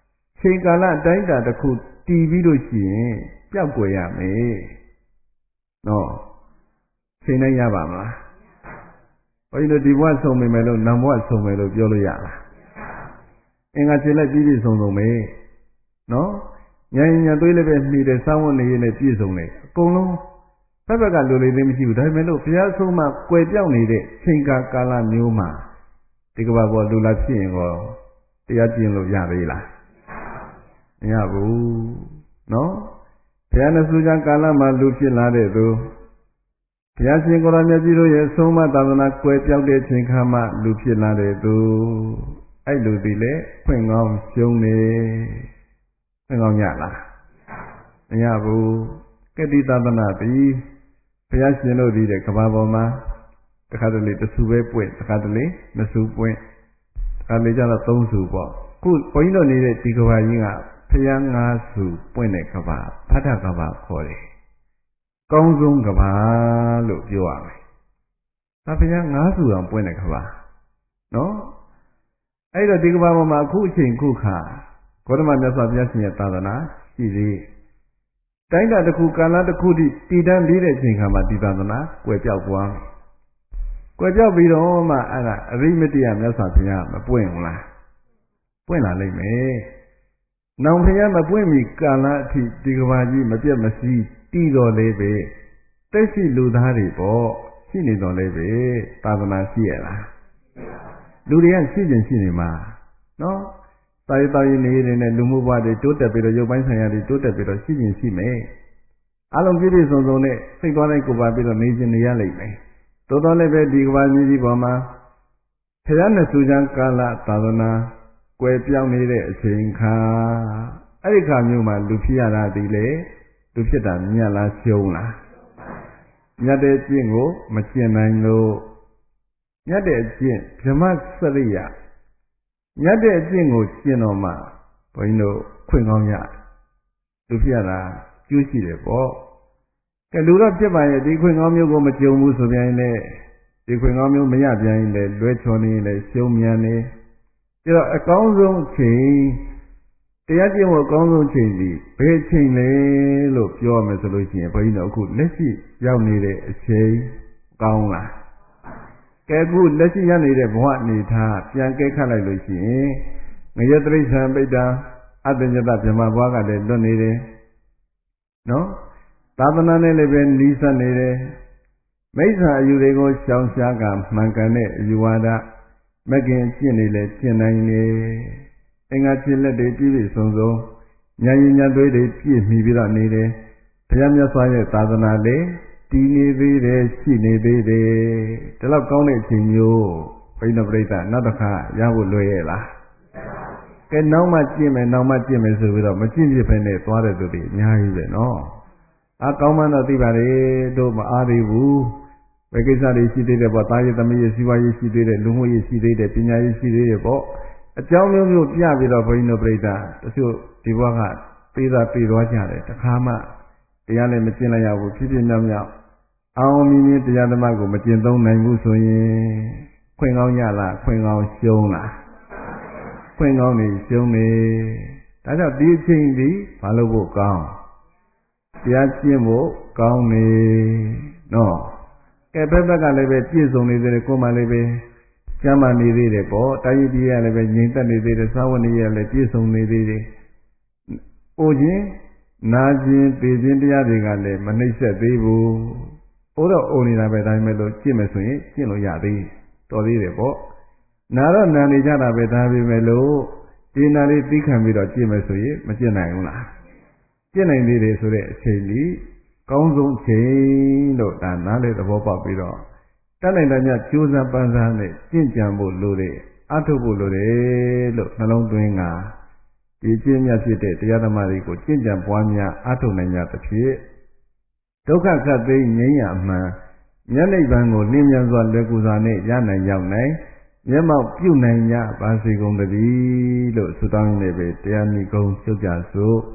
ချိန်ကာလအတိုင်းအတာတစ်ခုတည်ပြီးလို့ရှိရင်ပျောက်ကွယ်ရမယ်နော်ချိန်နိုင်ရပါမလားဘုန်းကြီးတို့ဒီဘဝဆုံးမိမယ်လို့နံဘဝဆုံးမယ်လို့ပြောလို့ရလားအင်္ဂါခြေလက်ပြည့်ပြည့်စုံစုံပဲနော်ညဉ့်ညံသွေးလည်းပဲနှီးတယ်စောင်းဝတ်နေရနဲ့ပြည့်စုံတယ်အကုန်လုံးဘက်ဘက်ကလူလေးသိမရှိဘူးဒါပေမဲ့လို့ဘုရားဆုံးမကွယ်ပြောက်နေတဲ့ချိန်ကာကာလမျိုးမှာဒီကဘာပေါ်လူလာဖြစ်ရင်ကောတရားကျင့်လို့ရသေးလားမရဘူးနော်ဘုရားနဲ့စုကြကာလမှာလူဖြစ်လာတဲ့သူဘုရားရှင်ကိုယ်တော်မြတ်ကြီးတို့ရဲ့ဆုံးမသာသနာကွယ်ပြောက်တဲ့ချိန်ခါမှလူဖြစ်လာတဲ့သူအဲ့လူဒီလေဖွင့်ကောင်းရှုံးနေဖွင့်ကောင်းရလားမရဘူးကတိသာသနာပြီးဘုရားရှင်တို့ဒီတဲ့ကဘာပေါ်မှာတခါတလေတဆူပဲပွင့်တခါတလေမဆူပွင့်တခါလေကျတော့သုံးဆူပေါ့ခုဘုန်းကြီးတို့နေတဲ့ဒီကဘာကြီးကဘုရားငါးဆူပွင့်တဲ့ကဘာဖတ်တာကဘာခေါ်တယ်ကောင်းဆုံးကဘာလို့ပြောရမယ်။ဒါဘုရားငါးဆူအောင်ပွင့်တဲ့ကဘာနော်အဲ့တော့ဒီကဘာပေါ်မှာအခုအချိန်ခုခါဂေါတမမြတ်စွာဘုရားရှင်ရဲ့သာသနာရှိသေးတိုင်းတာတစ်ခုကာလတစ်ခုတည်တည်တန်းပြီးတဲ့အချိန်ခါမှာဒီသာသနာကွယ်ပြောက်သွားမယ်။ကွယ်ပြောက်ပြီးတော့မှအဲ့ဒါအရိမတ္တယမြတ်စွာဘုရားမပွင့်ဘူးလား။ပွင့်လာလိမ့်မယ်။နောင်ဘုရားမပွင့်မီကာလအထိဒီကဘာကြီးမပြတ်မစည်းတည်တော်လေးပဲတက်ရှိလူသားတွေပေါ့ရှိနေတော်လေးပဲသာသနာရှိရလားလူတွေကရှိကျင်ရှိနေမှာနော်တာရီတာရီနေနေနဲ့လူမှုဘဝတွေတိုးတက်ပြီးတော့ရုပ်ပိုင်းဆိုင်ရာတွေတိုးတက်ပြီးတော့ရှိကျင်ရှိမယ်အလုံးပြည့်ပြည့်စုံစုံနဲ့စိတ်သွားတိုင်းကိုယ်ပါပြီးတော့နေကျင်နေရလိမ့်မယ်တိုးတော်လည်းပဲဒီကဘာကြီးကြီးပေါ်မှာဘုရားနဲ့စုချမ်းကာလသာသနာကွယ်ပြောင်းနေတဲ့အချိန်ခါအဲ့ဒီခါမျိုးမှာလူဖြစ်ရတာဒီလေလူဖြစ်တာမြတ်လားရှုံးလားမြတ်တဲ့အကျင့်ကိုမကျင့်နိုင်လို့မြတ်တဲ့အကျင့်ဗြဟ္မစရိယမြတ်တဲ့အကျင့်ကိုကျင့်တော့မှဘုန်းကြီးတို့ခွင့်ကောင်းရလူဖြစ်ရတာကျိုးရှိတယ်ပေါ့ကဲလူတော့ဖြစ်ပါရဲ့ဒီခွင့်ကောင်းမျိုးကိုမကြုံဘူးဆိုပြန်ရင်ဒီခွင့်ကောင်းမျိုးမရပြန်ရင်လည်းလွဲချော်နေလည်းရှုံးမြန်နေဒါတော့အကောင်းဆုံးချိန်တရားကျင့်ဖို့အကောင်းဆုံးချိန်စီဘယ်ချိန်လဲလို့ပြောရမယ်ဆိုလို့ရှိရင်ဘုန်းကြီးတို့အခုလက်ရှိရောက်နေတဲ့အချိန်ကောင်းလားကဲအခုလက်ရှိရောက်နေတဲ့ဘဝအနေထားပြန်ကဲခတ်လိုက်လို့ရှိရင်ငရတိဋ္ဌံပိဋ္ဌာအတ္တညတဗြဟ္မဘဝကလည်းလွတ်နေတယ်နော်သာသနာနဲ့လည်းပဲနီးစပ်နေတယ်မိစ္ဆာအယူတွေကိုရှောင်ရှားကမှန်ကန်တဲ့အယူဝါဒမကင်ကျင့်နေလေကျင့်နိုင်နေအင်္ဂါခြေလက်တွေပြည့်ပြည့်စုံစုံဉာဏ်ရည်ဉာဏ်တွေပြည့်မီပြီးတော့နေတယ်ဘုရားမြတ်စွာရဲ့သာသနာလေးတည်နေသေးတယ်ရှိနေသေးတယ်ဒီလောက်ကောင်းတဲ့အချိန်မျိုးဘိနပရိသတ်နောက်တစ်ခါရဖို့လွယ်ရဲ့လားကဲနောက်မှကျင့်မယ်နောက်မှကျင့်မယ်ဆိုပြီးတော့မကျင့်ပြဖက်နဲ့သွားတဲ့သူတွေအများကြီးပဲနော်အကောင်းမှတော့သိပါလေတို့မအားသေးဘူးဘယ်ကိစ္စတွေရှိသေးတယ်ပေါ့တာရသမီးရစီဝါရေးရှိသေးတယ်လူမှုရေးရှိသေးတယ်ပညာရေးရှိသေးတယ်ပေါ့အကြောင်းမျိုးမျိုးပြပြီးတော့ဘုန်းကြီးတို့ပြိဿတချို့ဒီဘဝကပေးသာပေးသွားကြတယ်တခါမှတရားလည်းမကျင့်လိုက်ရဘူးဖြစ်ဖြစ်မြောက်မြောက်အောင်မြင်မြင်တရားဓမ္မကိုမကျင့်သုံးနိုင်ဘူးဆိုရင်ခွင့်ကောင်းရလားခွင့်ကောင်းရှုံးလားခွင့်ကောင်းနေရှုံးနေဒါကြောင့်ဒီအချိန်ဒီဘာလို့ဖို့ကောင်းတရားကျင့်ဖို့ကောင်းနေနော်ကဲဘက်ဘက်ကလည်းပဲပြည့်စုံနေသေးတယ်ကိုယ်မှလည်းပဲကျမ်းမာနေသေးတယ်ပေါ့တိုင်းပြည်ရလည်းပဲငြိမ်သက်နေသေးတယ်သာဝဏီရလည်းပြည့်စုံနေသေးတယ်။အိုခြင်းနာခြင်းသိခြင်းတရားတွေကလည်းမနှိမ့်ဆက်သေးဘူး။အိုတော့အိုနေတာပဲဒါပေမဲ့လို့ကျင့်မယ်ဆိုရင်ကျင့်လို့ရသေးတော်သေးတယ်ပေါ့။နာတော့နာနေကြတာပဲဒါပေမဲ့လို့ဒီနာလေးသိခံပြီးတော့ကျင့်မယ်ဆိုရင်မကျင့်နိုင်ဘူးလား။ကျင့်နိုင်သေးတယ်ဆိုတဲ့အချိန်ကြီးကောင်းဆုံးချိန်လို့ဒါနားလေသဘောပေါက်ပြီးတော့တတ်နိုင်တဲ့ညကျိုးစားပန်းစားနဲ့ကျင့်ကြံဖို့လိုတယ်အထုတ်ဖို့လိုတယ်လို့နှလုံးသွင်းကဒီကျင့်မြတ်ဖြစ်တဲ့တရားဓမ္မတွေကိုကျင့်ကြံပွားများအထုတ်နိုင်ကြသဖြင့်ဒုက္ခခတ်သိမ်းငြိမ်းရမှန်မျက်နှိပ်ပံကိုလင်းမြန်စွာလွယ်ကူစွာနဲ့ရနိုင်ရောက်နိုင်မျက်မှောက်ပြုနိုင်ကြပါစေကုန်သတည်းလို့ဆုတောင်းနေပဲတရားနိဂုံးချုပ်ကြစို့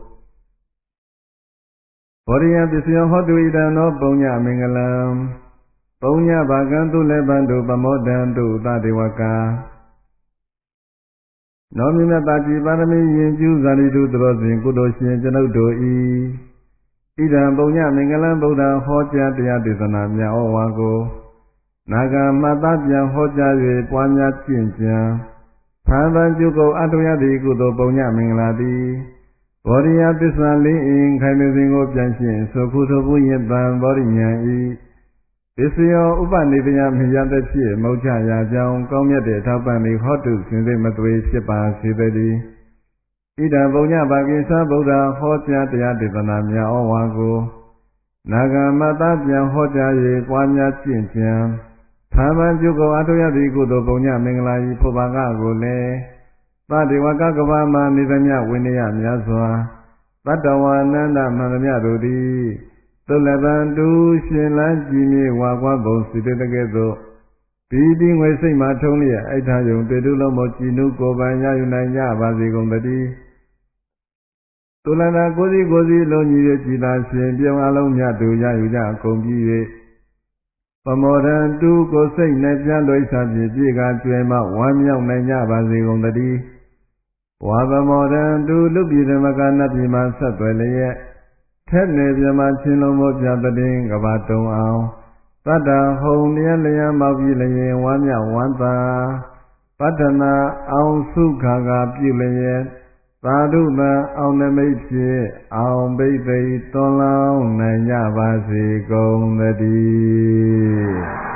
ဘောရိယပစ္စယဟောတုဣဒံသောပုံညမင်္ဂလံပုံညဘာကံသူလည်းဗန္တုပမောဒံတုသဒေဝကာနောမြတ်တာတိပါရမီယင်ကျူးဇာတိတုသရောစဉ်ကုသိုလ်ရှင်ကျွန်ုပ်တို့ဤဣဒံပုံညမင်္ဂလံဗုဒ္ဓဟောကြားတရားဒေသနာမြတ်ဩဝါကိုနာဂမတ္တပြန်ဟောကြား၍ပွားများကျင့်ကြံဖန်ဖန်ကျုပ်ကိုအထုရသည်ကုသိုလ်ပုံညမင်္ဂလာသည်ဘောရိယသစ္စာလေးအင်ခိုင်မစဉ်ကိုပြန်ရှင်းဆိုခုထိုဘူးယင်ပံဘောရိညာဤသစ္စယောဥပနိပယမြတ်တဖြစ်မောချရာကြောင်းကောင်းမြတ်တဲ့အထောက်ပံ့သည်ဟောတုစင်စိတ်မသွေဖြစ်ပါစေတည်းဣဒံပုံညဘာကိသဗုဒ္ဓဟောကြားတရားဒေသနာများဩဝါကိုနာဂမတ္တပြန်ဟောကြား၍ပွားများကျင့်ကြံသာမန်ပြုကိုအထုရသည်ကုသိုလ်ပုံညမင်္ဂလာဤဖို့ဘာကကိုလည်းသတ္တဝကကဗ္ဗမာနေသမျှဝိနည်းများစွာတတ္တဝါနန္ဒမှန်သမျှတို့သည်သုလပံတူရှင်လန်းကြည်မြေဝါကွားပုံစိတ္တကဲ့သို့ပြီးပြီးငွေစိတ်မှထုံးလျက်အိဋ္ဌာယုံတွေ့တုလုံးမကြည်နုကိုယ်ပိုင်ရယူနိုင်ကြပါစေကုန်သတည်းသုလနာကိုစီကိုစီလုံးကြီး၍ကြည်သာရှင်ပြုံးအလုံးမြတ်သူရယူကြအကုန်ပြီး၍ပမောဒံတူကိုစိတ်နဲ့ပြန်လွိစာဖြင့်ပြေကကျွဲမှဝမ်းမြောက်နိုင်ကြပါစေကုန်သတည်းဝါပမောဒံတူလူပြည်ဓမ္မကနတ်ပြည်မှဆက်သွယ်လျက်ထက်နေပြမချင်းလုံးမို့ပြတည်ကဘာတုံအောင်တတ္တဟုံလျက်လျက်မောက်ပြီးလျင်ဝမ်းမြောက်ဝမ်းသာပတ္ထနာအောင်စုခါကပြုလျက်သာဓုမံအောင်နမိတ်ဖြင့်အောင်ဘိသိသွန်လောင်းနိုင်ကြပါစေကုန်သတည်း